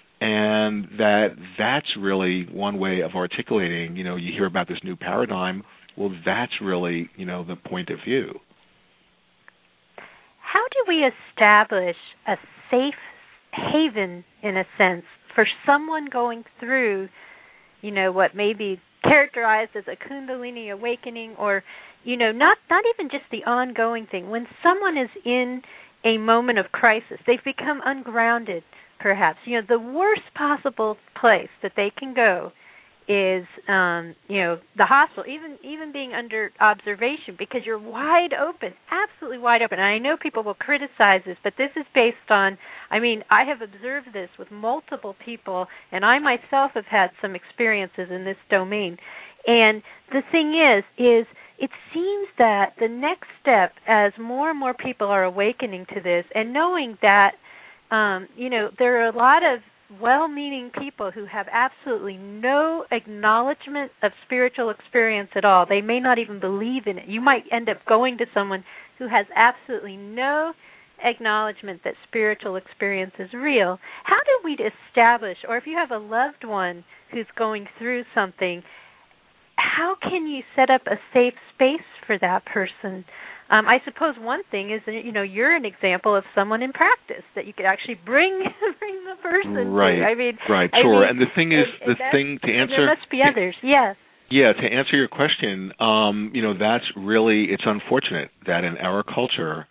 and that that's really one way of articulating, you know, you hear about this new paradigm. Well, that's really, you know, the point of view. How do we establish a safe haven, in a sense, for someone going through, you know, what may be characterized as a Kundalini awakening, or, you know, not, not even just the ongoing thing. When someone is in a moment of crisis, they've become ungrounded, perhaps. You know, the worst possible place that they can go is, um, you know, the hospital, even even being under observation, because you're wide open, absolutely wide open. And I know people will criticize this, but this is based on, I mean, I have observed this with multiple people, and I myself have had some experiences in this domain. And the thing is, is it seems that the next step, as more and more people are awakening to this, and knowing that, um, you know, there are a lot of well-meaning people who have absolutely no acknowledgement of spiritual experience at all. They may not even believe in it. You might end up going to someone who has absolutely no acknowledgement that spiritual experience is real. How do we establish, or if you have a loved one who's going through something, how can you set up a safe space for that person? Um, I suppose one thing is that, you know, you're an example of someone in practice that you could actually bring bring the person right. to. I mean, right, I sure. mean, and the thing is, and, the and thing to answer. There must be others. Yes. Yeah, to answer your question, um, you know, that's really, it's unfortunate that in our culture,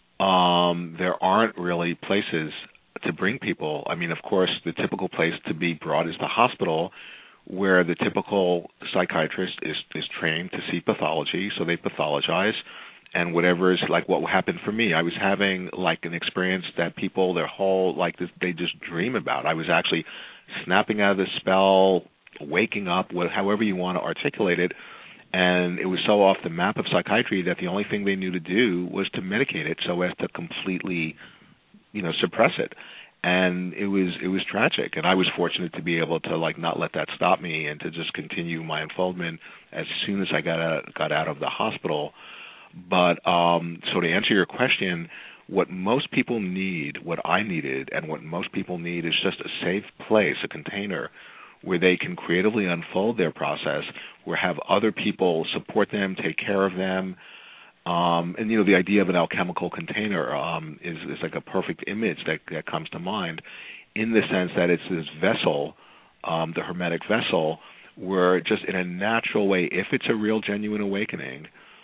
um, there aren't really places to bring people. I mean, of course, the typical place to be brought is the hospital, where the typical psychiatrist is, is trained to see pathology, so they pathologize. And whatever is, like what happened for me, I was having like an experience that people, their whole, like this, they just dream about. I was actually snapping out of the spell, waking up, however you want to articulate it, and it was so off the map of psychiatry that the only thing they knew to do was to medicate it so as to completely, you know, suppress it. And it was it was tragic, and I was fortunate to be able to like not let that stop me and to just continue my unfoldment as soon as I got out, got out of the hospital. But um, so to answer your question, what most people need, what I needed, and what most people need is just a safe place, a container where they can creatively unfold their process, where have other people support them, take care of them. Um, and, you know, the idea of an alchemical container um, is, is like a perfect image that, that comes to mind. in the sense that it's this vessel, um, the hermetic vessel, where just in a natural way, if it's a real genuine awakening,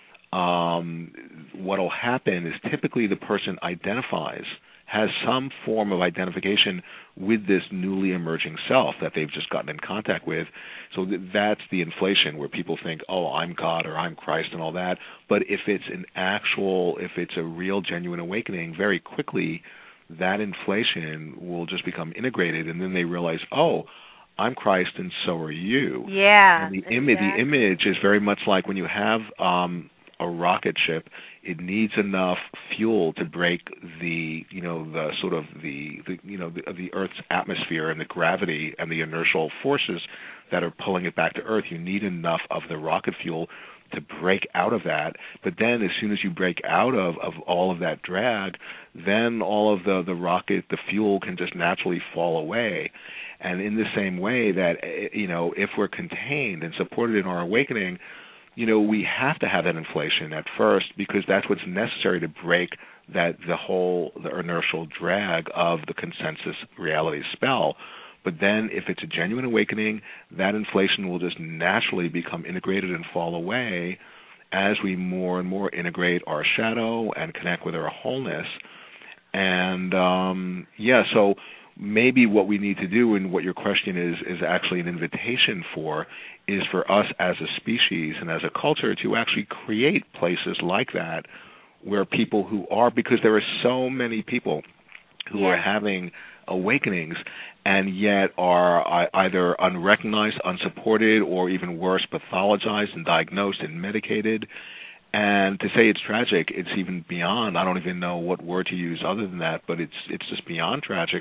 um, what will happen is typically the person identifies, has some form of identification with this newly emerging self that they've just gotten in contact with. So th- that's the inflation where people think, oh, I'm God or I'm Christ and all that. But if it's an actual, if it's a real genuine awakening, very quickly that inflation will just become integrated, and then they realize, oh, I'm Christ and so are you. Yeah. And the, exactly. Im- the image is very much like when you have um, a rocket ship, it needs enough fuel to break the, you know, the sort of the, the you know, the, the Earth's atmosphere and the gravity and the inertial forces that are pulling it back to Earth. You need enough of the rocket fuel to break out of that. But then as soon as you break out of, of all of that drag, then all of the, the rocket, the fuel can just naturally fall away. And in the same way that, you know, if we're contained and supported in our awakening, you know, we have to have that inflation at first because that's what's necessary to break that the whole the inertial drag of the consensus reality spell. But then if it's a genuine awakening, that inflation will just naturally become integrated and fall away as we more and more integrate our shadow and connect with our wholeness. And, um, yeah, so maybe what we need to do, and what your question is, is actually an invitation for, is for us as a species and as a culture to actually create places like that where people who are, because there are so many people who yeah. are having awakenings and yet are either unrecognized, unsupported, or even worse, pathologized and diagnosed and medicated. And to say it's tragic, it's even beyond, I don't even know what word to use other than that, but it's it's just beyond tragic.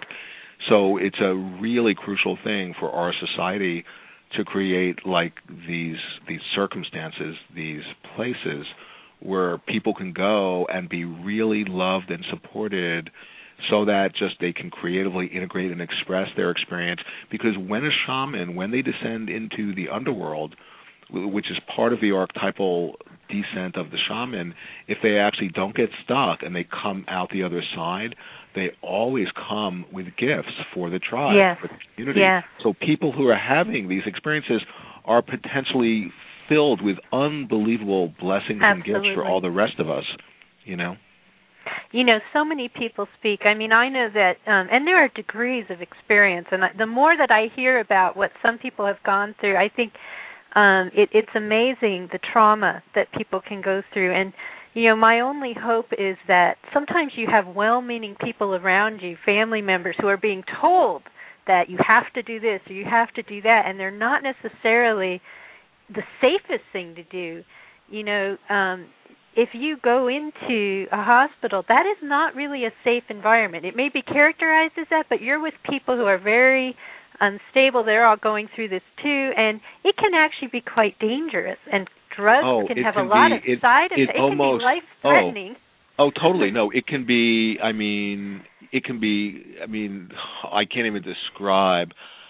So it's a really crucial thing for our society to create like these these circumstances, these places where people can go and be really loved and supported so that just they can creatively integrate and express their experience. Because when a shaman, when they descend into the underworld, which is part of the archetypal descent of the shaman, if they actually don't get stuck and they come out the other side, they always come with gifts for the tribe, yes. for the community. Yes. So people who are having these experiences are potentially filled with unbelievable blessings Absolutely. and gifts for all the rest of us, you know? You know, so many people speak. I mean, I know that, um, and there are degrees of experience, and the more that I hear about what some people have gone through, I think um, it, it's amazing the trauma that people can go through. And, you know, my only hope is that sometimes you have well-meaning people around you, family members, who are being told that you have to do this or you have to do that, and they're not necessarily the safest thing to do. You know, um, if you go into a hospital, that is not really a safe environment. It may be characterized as that, but you're with people who are very unstable. They're all going through this too, and it can actually be quite dangerous. And drugs oh, can it have can a lot be, of it, side it effects. It almost, can be life-threatening. Oh, oh, totally. No, it can be, I mean, it can be, I mean, I can't even describe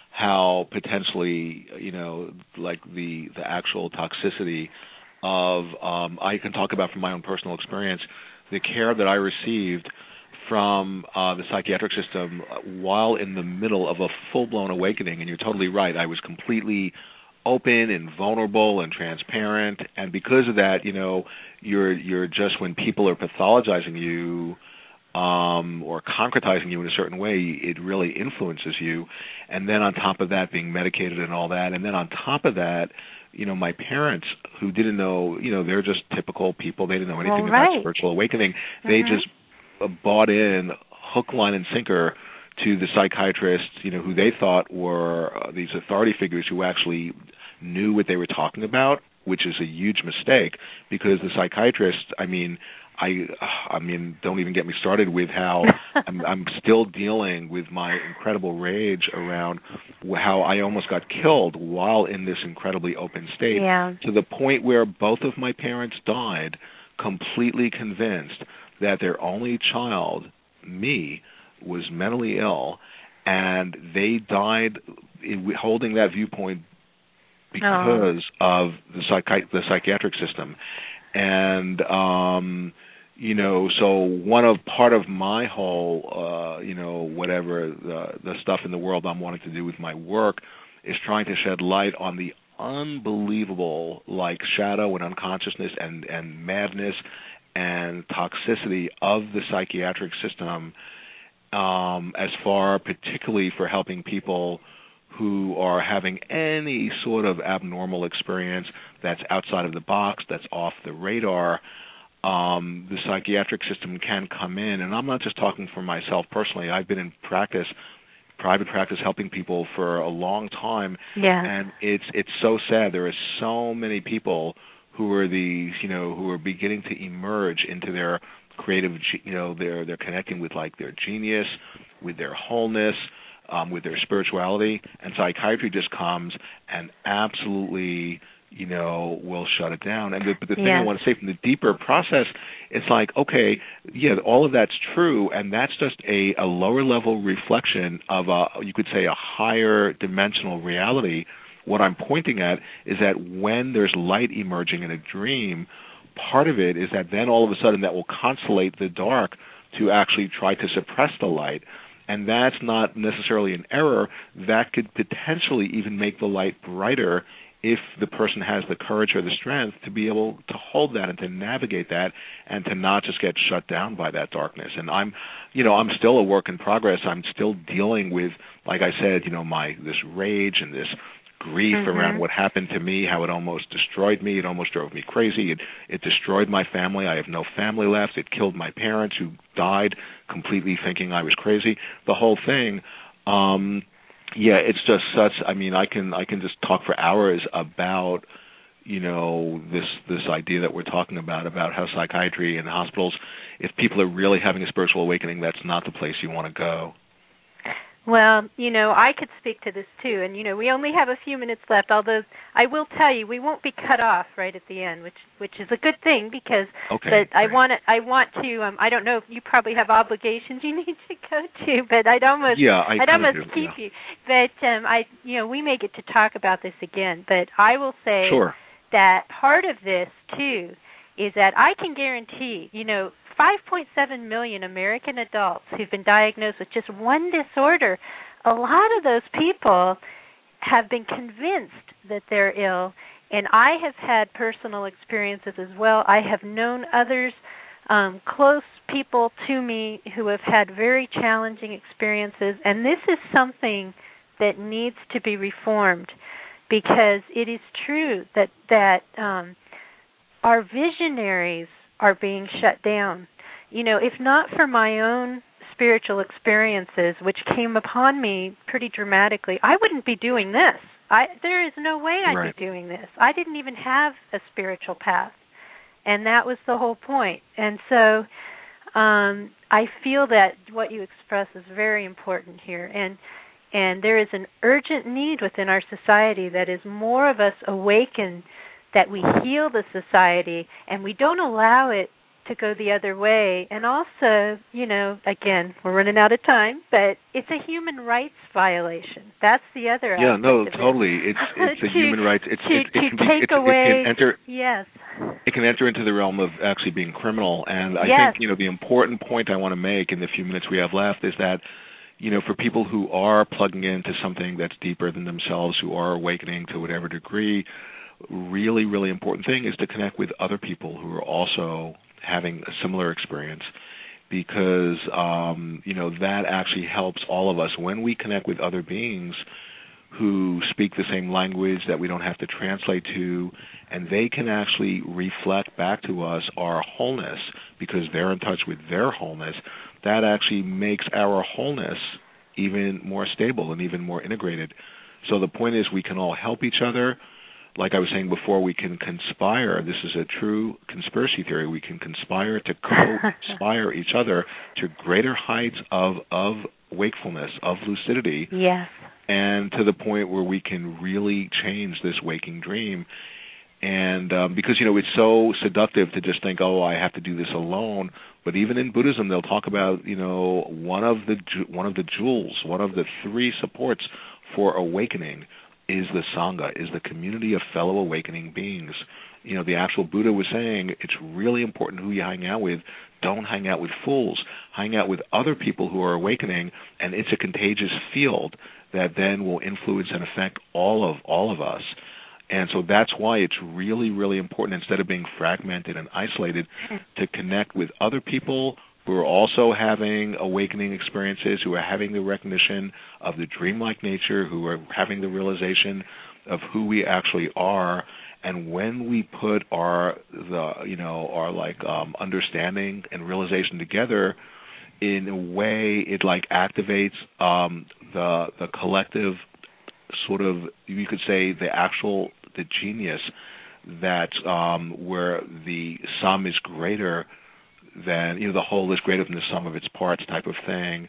how potentially, you know, like the, the actual toxicity of, um, I can talk about from my own personal experience, the care that I received from uh, the psychiatric system while in the middle of a full-blown awakening. And you're totally right. I was completely open and vulnerable and transparent. And because of that, you know, you're you're just, when people are pathologizing you um, or concretizing you in a certain way, it really influences you. And then on top of that, being medicated and all that. And then on top of that, you know, my parents, who didn't know, you know, they're just typical people. They didn't know anything well, right. about spiritual awakening. Mm-hmm. They just bought in hook, line, and sinker to the psychiatrists, you know, who they thought were uh, these authority figures who actually knew what they were talking about, which is a huge mistake, because the psychiatrists, I mean, I, I mean, don't even get me started with how I'm, I'm still dealing with my incredible rage around how I almost got killed while in this incredibly open state, yeah. to the point where both of my parents died completely convinced that their only child, me, was mentally ill, and they died in, holding that viewpoint because oh. of the, psychi- the psychiatric system. And, um, you know, so one of part of my whole, uh, you know, whatever the, the stuff in the world I'm wanting to do with my work is trying to shed light on the unbelievable, like, shadow and unconsciousness and, and madness and toxicity of the psychiatric system, um, as far, particularly for helping people who are having any sort of abnormal experience that's outside of the box, that's off the radar. Um, the psychiatric system can come in, and I'm not just talking for myself personally. I've been in practice, private practice, helping people for a long time, yeah. and it's it's so sad. There are so many people who are the you know who are beginning to emerge into their creative, you know, they're they're connecting with like their genius, with their wholeness, um, with their spirituality, and psychiatry just comes and absolutely, you know, will shut it down. And the, but the thing yes. I want to say from the deeper process, it's like, okay, yeah, all of that's true, and that's just a, a lower level reflection of a, you could say, a higher dimensional reality. What I'm pointing at is that when there's light emerging in a dream, part of it is that then all of a sudden that will constellate the dark to actually try to suppress the light. And that's not necessarily an error. That could potentially even make the light brighter if the person has the courage or the strength to be able to hold that and to navigate that and to not just get shut down by that darkness. And I'm, you know, I'm still a work in progress. I'm still dealing with, like I said, you know, my this rage and this grief mm-hmm. around what happened to me, how it almost destroyed me. It almost drove me crazy. It it destroyed my family. I have no family left. It killed my parents who died completely thinking I was crazy. The whole thing. Um, yeah, it's just such. I mean, I can I can just talk for hours about, you know, this this idea that we're talking about about how psychiatry and hospitals, if people are really having a spiritual awakening, that's not the place you want to go. Well, you know, I could speak to this too, and you know, we only have a few minutes left. Although I will tell you, we won't be cut off right at the end, which which is a good thing because. Okay. But I want to. I want to. Um, I don't know if you probably have obligations you need to go to, but I'd almost. Yeah, I I'd almost do, keep yeah. you. But um, I, you know, we may get to talk about this again. But I will say sure. that part of this too is that I can guarantee, you know, five point seven million American adults who've been diagnosed with just one disorder, a lot of those people have been convinced that they're ill, and I have had personal experiences as well. I have known others, um, close people to me who have had very challenging experiences, and this is something that needs to be reformed because it is true that, that um, our visionaries are being shut down. You know, if not for my own spiritual experiences, which came upon me pretty dramatically, I wouldn't be doing this. I, there is no way I'd right. be doing this. I didn't even have a spiritual path, and that was the whole point. And so um, I feel that what you express is very important here, and and there is an urgent need within our society that is more of us awaken, that we heal the society, and we don't allow it to go the other way. And also, you know, again, we're running out of time, but it's a human rights violation. That's the other aspect. Yeah, no, of totally. It. It's it's to, a human right. It's to, it, it to can take be, it, away. It can enter. Yes. It can enter into the realm of actually being criminal. And I yes. think, you know, the important point I want to make in the few minutes we have left is that, you know, for people who are plugging into something that's deeper than themselves, who are awakening to whatever degree, really, really important thing is to connect with other people who are also having a similar experience, because um, you know, that actually helps all of us when we connect with other beings who speak the same language that we don't have to translate to, and they can actually reflect back to us our wholeness because they're in touch with their wholeness. That actually makes our wholeness even more stable and even more integrated. So the point is we can all help each other. Like I was saying before, we can conspire. This is a true conspiracy theory. We can conspire to co-inspire each other to greater heights of, of wakefulness, of lucidity. Yes. And to the point where we can really change this waking dream. And um, because, you know, it's so seductive to just think, oh, I have to do this alone. But even in Buddhism, they'll talk about, you know, one of the one of the jewels, one of the three supports for awakening is the Sangha, is the community of fellow awakening beings. You know, the actual Buddha was saying it's really important who you hang out with. Don't hang out with fools. Hang out with other people who are awakening, and it's a contagious field that then will influence and affect all of all of us. And so that's why it's really, really important, instead of being fragmented and isolated, to connect with other people who are also having awakening experiences, who are having the recognition of the dreamlike nature, who are having the realization of who we actually are. And when we put our the you know our like um, understanding and realization together, in a way, it like activates um, the the collective sort of, you could say, the actual the genius that um, where the sum is greater than, you know, the whole is greater than the sum of its parts type of thing.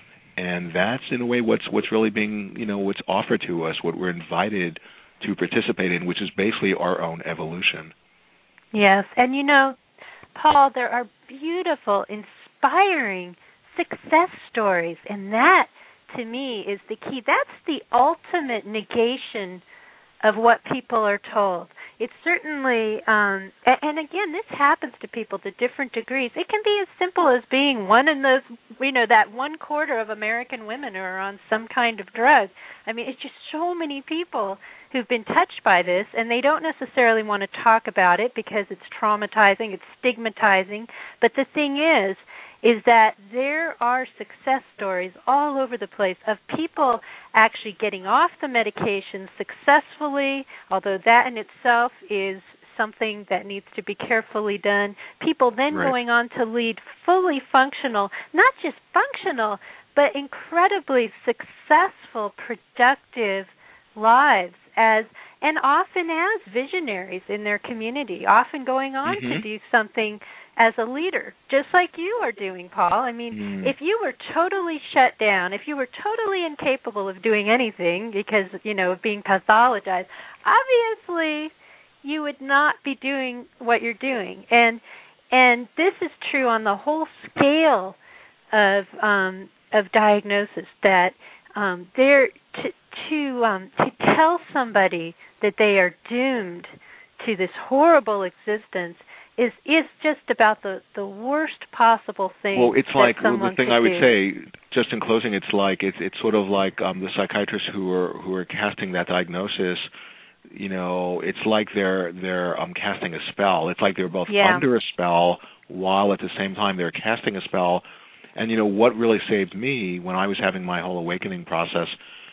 And that's in a way what's what's really being, you know, what's offered to us, what we're invited to participate in, which is basically our own evolution. Yes, and you know, Paul, there are beautiful, inspiring success stories, and that, to me, is the key. That's the ultimate negation of what people are told. It's certainly, um, and again, this happens to people to different degrees. It can be as simple as being one in those, you know, that one quarter of American women who are on some kind of drug. I mean, it's just so many people who've been touched by this, and they don't necessarily want to talk about it because it's traumatizing, it's stigmatizing. But the thing is, is that there are success stories all over the place of people actually getting off the medication successfully, although that in itself is something that needs to be carefully done. People then right. going on to lead fully functional, not just functional, but incredibly successful, productive lives as and often as visionaries in their community, often going on mm-hmm. to do something as a leader, just like you are doing, Paul. I mean, mm. if you were totally shut down, if you were totally incapable of doing anything because, you know, of being pathologized, obviously you would not be doing what you're doing. And and this is true on the whole scale of um, of diagnosis, that um, they're to to um, to tell somebody that they are doomed to this horrible existence is is just about the, the worst possible thing. Well, it's that like someone the thing could I would do. say, just in closing, it's like it's it's sort of like um, the psychiatrists who are who are casting that diagnosis. You know, it's like they're they're um, casting a spell. It's like they're both yeah. under a spell while at the same time they're casting a spell. And you know what really saved me when I was having my whole awakening process.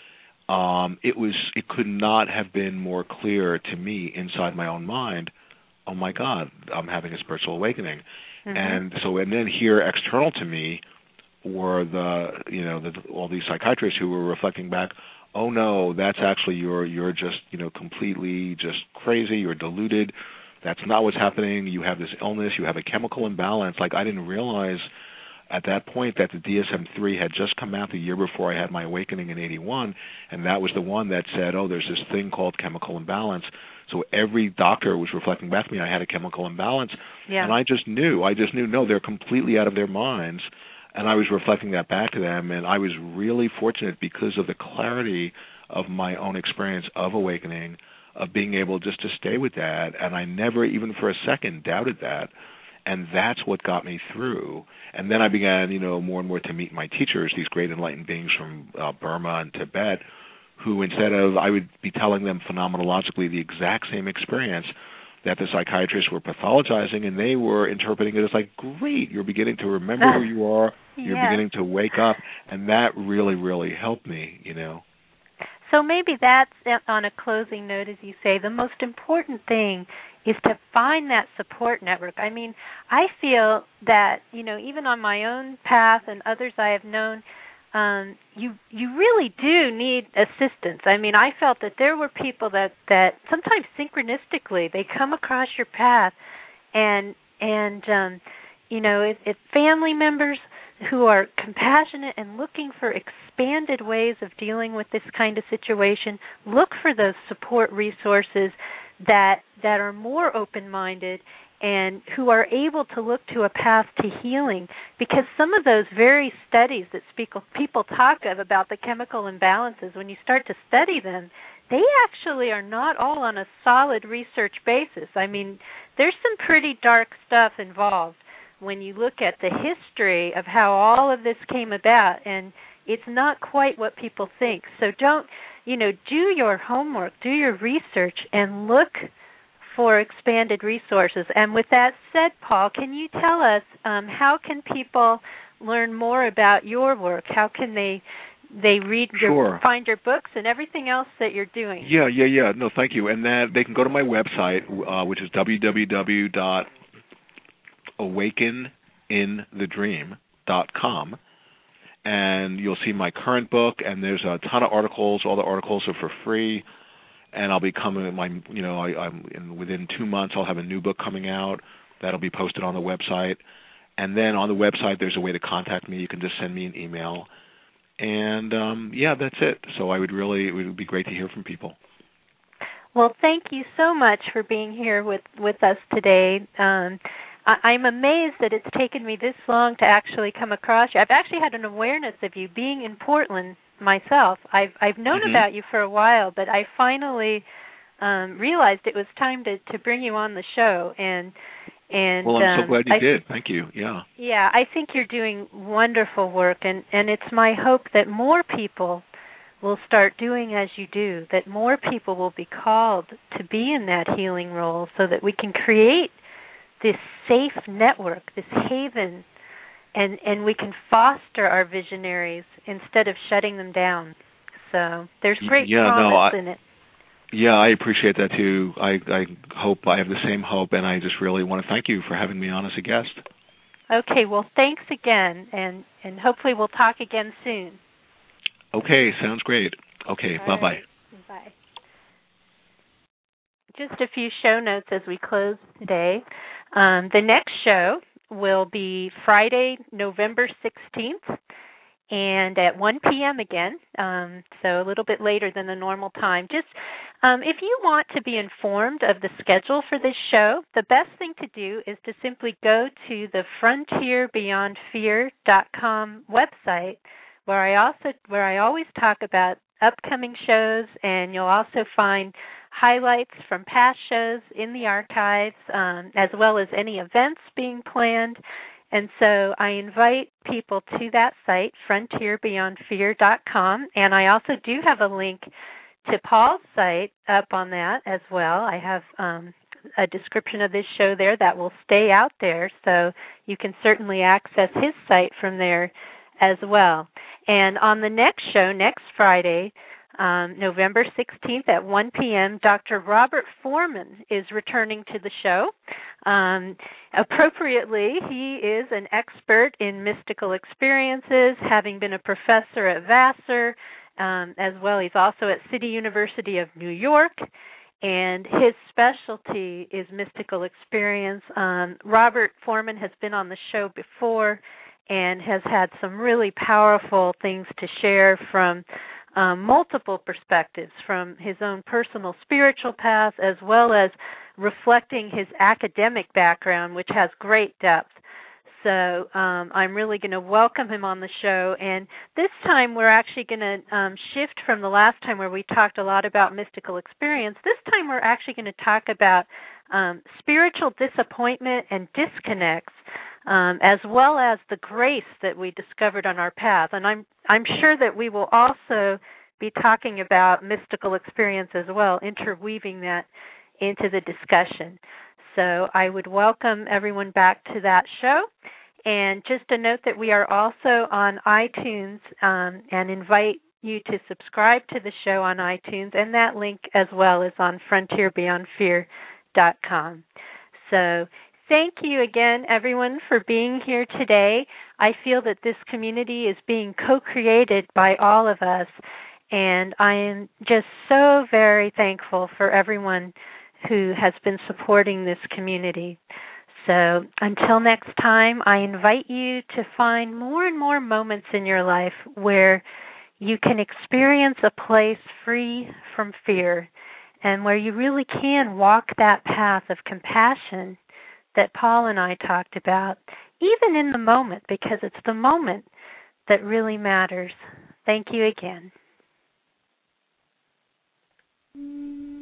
Um, it was it could not have been more clear to me inside my own mind. Oh my God, I'm having a spiritual awakening. Mm-hmm. And so, and then here external to me were the, you know, the, all these psychiatrists who were reflecting back, oh no, that's actually, you're, you're just, you know, completely just crazy, you're deluded, that's not what's happening, you have this illness, you have a chemical imbalance. Like, I didn't realize at that point that the D S M three had just come out the year before I had my awakening in eighty-one, and that was the one that said, oh, there's this thing called chemical imbalance. So every doctor was reflecting back to me, I had a chemical imbalance. Yeah. And I just knew, I just knew, no, they're completely out of their minds. And I was reflecting that back to them, and I was really fortunate because of the clarity of my own experience of awakening, of being able just to stay with that. And I never, even for a second, doubted that. And that's what got me through. And then I began, you know, more and more to meet my teachers, these great enlightened beings from uh, Burma and Tibet, who instead of, I would be telling them phenomenologically the exact same experience that the psychiatrists were pathologizing, and they were interpreting it as like, great, you're beginning to remember who you are, you're yes. beginning to wake up, and that really, really helped me, you know. So maybe that's, on a closing note, as you say, the most important thing is to find that support network. I mean, I feel that, you know, even on my own path and others I have known, um, you you really do need assistance. I mean, I felt that there were people that, that sometimes synchronistically they come across your path, and and um, you know, if, if family members who are compassionate and looking for expanded ways of dealing with this kind of situation, look for those support resources that that are more open-minded and who are able to look to a path to healing, because some of those very studies that speak, people talk of about the chemical imbalances, when you start to study them, they actually are not all on a solid research basis. I mean, there's some pretty dark stuff involved when you look at the history of how all of this came about, and it's not quite what people think. So don't, you know, do your homework, do your research, and look for expanded resources. And with that said, Paul, can you tell us um, how can people learn more about your work? How can they they read your, sure. find your books and everything else that you're doing? Yeah, yeah, yeah. No, thank you. And that they can go to my website, uh, which is w w w dot awaken in the dream dot com, and you'll see my current book. And there's a ton of articles. All the articles are for free. And I'll be coming. My, you know, I, I'm in, within two months. I'll have a new book coming out that'll be posted on the website. And then on the website, there's a way to contact me. You can just send me an email. And, um, yeah, that's it. So I would really, it would be great to hear from people. Well, thank you so much for being here with, with us today. Um, I, I'm amazed that it's taken me this long to actually come across you. I've actually had an awareness of you being in Portland myself. I've, I've known mm-hmm. about you for a while, but I finally um, realized it was time to, to bring you on the show. And And, well, I'm um, so glad you I, did. Thank you. Yeah. Yeah, I think you're doing wonderful work, and, and it's my hope that more people will start doing as you do, that more people will be called to be in that healing role so that we can create this safe network, this haven, and, and we can foster our visionaries instead of shutting them down. So there's great yeah, promise no, I, in it. Yeah, I appreciate that too. I, I hope I have the same hope, and I just really want to thank you for having me on as a guest. Okay, well, thanks again, and, and hopefully we'll talk again soon. Okay, sounds great. Okay, All bye-bye. Right. Bye. Just a few show notes as we close today. Um, the next show will be Friday, November sixteenth, and at one p.m. again, um, so a little bit later than the normal time. Just um, if you want to be informed of the schedule for this show, the best thing to do is to simply go to the frontier beyond fear dot com website, where I also where I always talk about upcoming shows, and you'll also find highlights from past shows in the archives, um, as well as any events being planned. And so I invite people to that site, frontier beyond fear dot com, and I also do have a link to Paul's site up on that as well. I have um, a description of this show there that will stay out there, so you can certainly access his site from there as well. And on the next show, next Friday, Um, November sixteenth at one p.m., Doctor Robert Foreman is returning to the show. Um, appropriately, he is an expert in mystical experiences, having been a professor at Vassar, um, as well. He's also at City University of New York, and his specialty is mystical experience. Um, Robert Foreman has been on the show before and has had some really powerful things to share from Um, multiple perspectives, from his own personal spiritual path as well as reflecting his academic background, which has great depth. So um, I'm really going to welcome him on the show. And this time we're actually going to um, shift from the last time where we talked a lot about mystical experience. This time we're actually going to talk about um, spiritual disappointment and disconnects, Um, as well as the grace that we discovered on our path. And I'm I'm sure that we will also be talking about mystical experience as well, interweaving that into the discussion. So I would welcome everyone back to that show. And just a note that we are also on iTunes, um, and invite you to subscribe to the show on iTunes, and that link as well is on frontier beyond fear dot com. So thank you again, everyone, for being here today. I feel that this community is being co-created by all of us, and I am just so very thankful for everyone who has been supporting this community. So until next time, I invite you to find more and more moments in your life where you can experience a place free from fear and where you really can walk that path of compassion that Paul and I talked about, even in the moment, because it's the moment that really matters. Thank you again. Mm.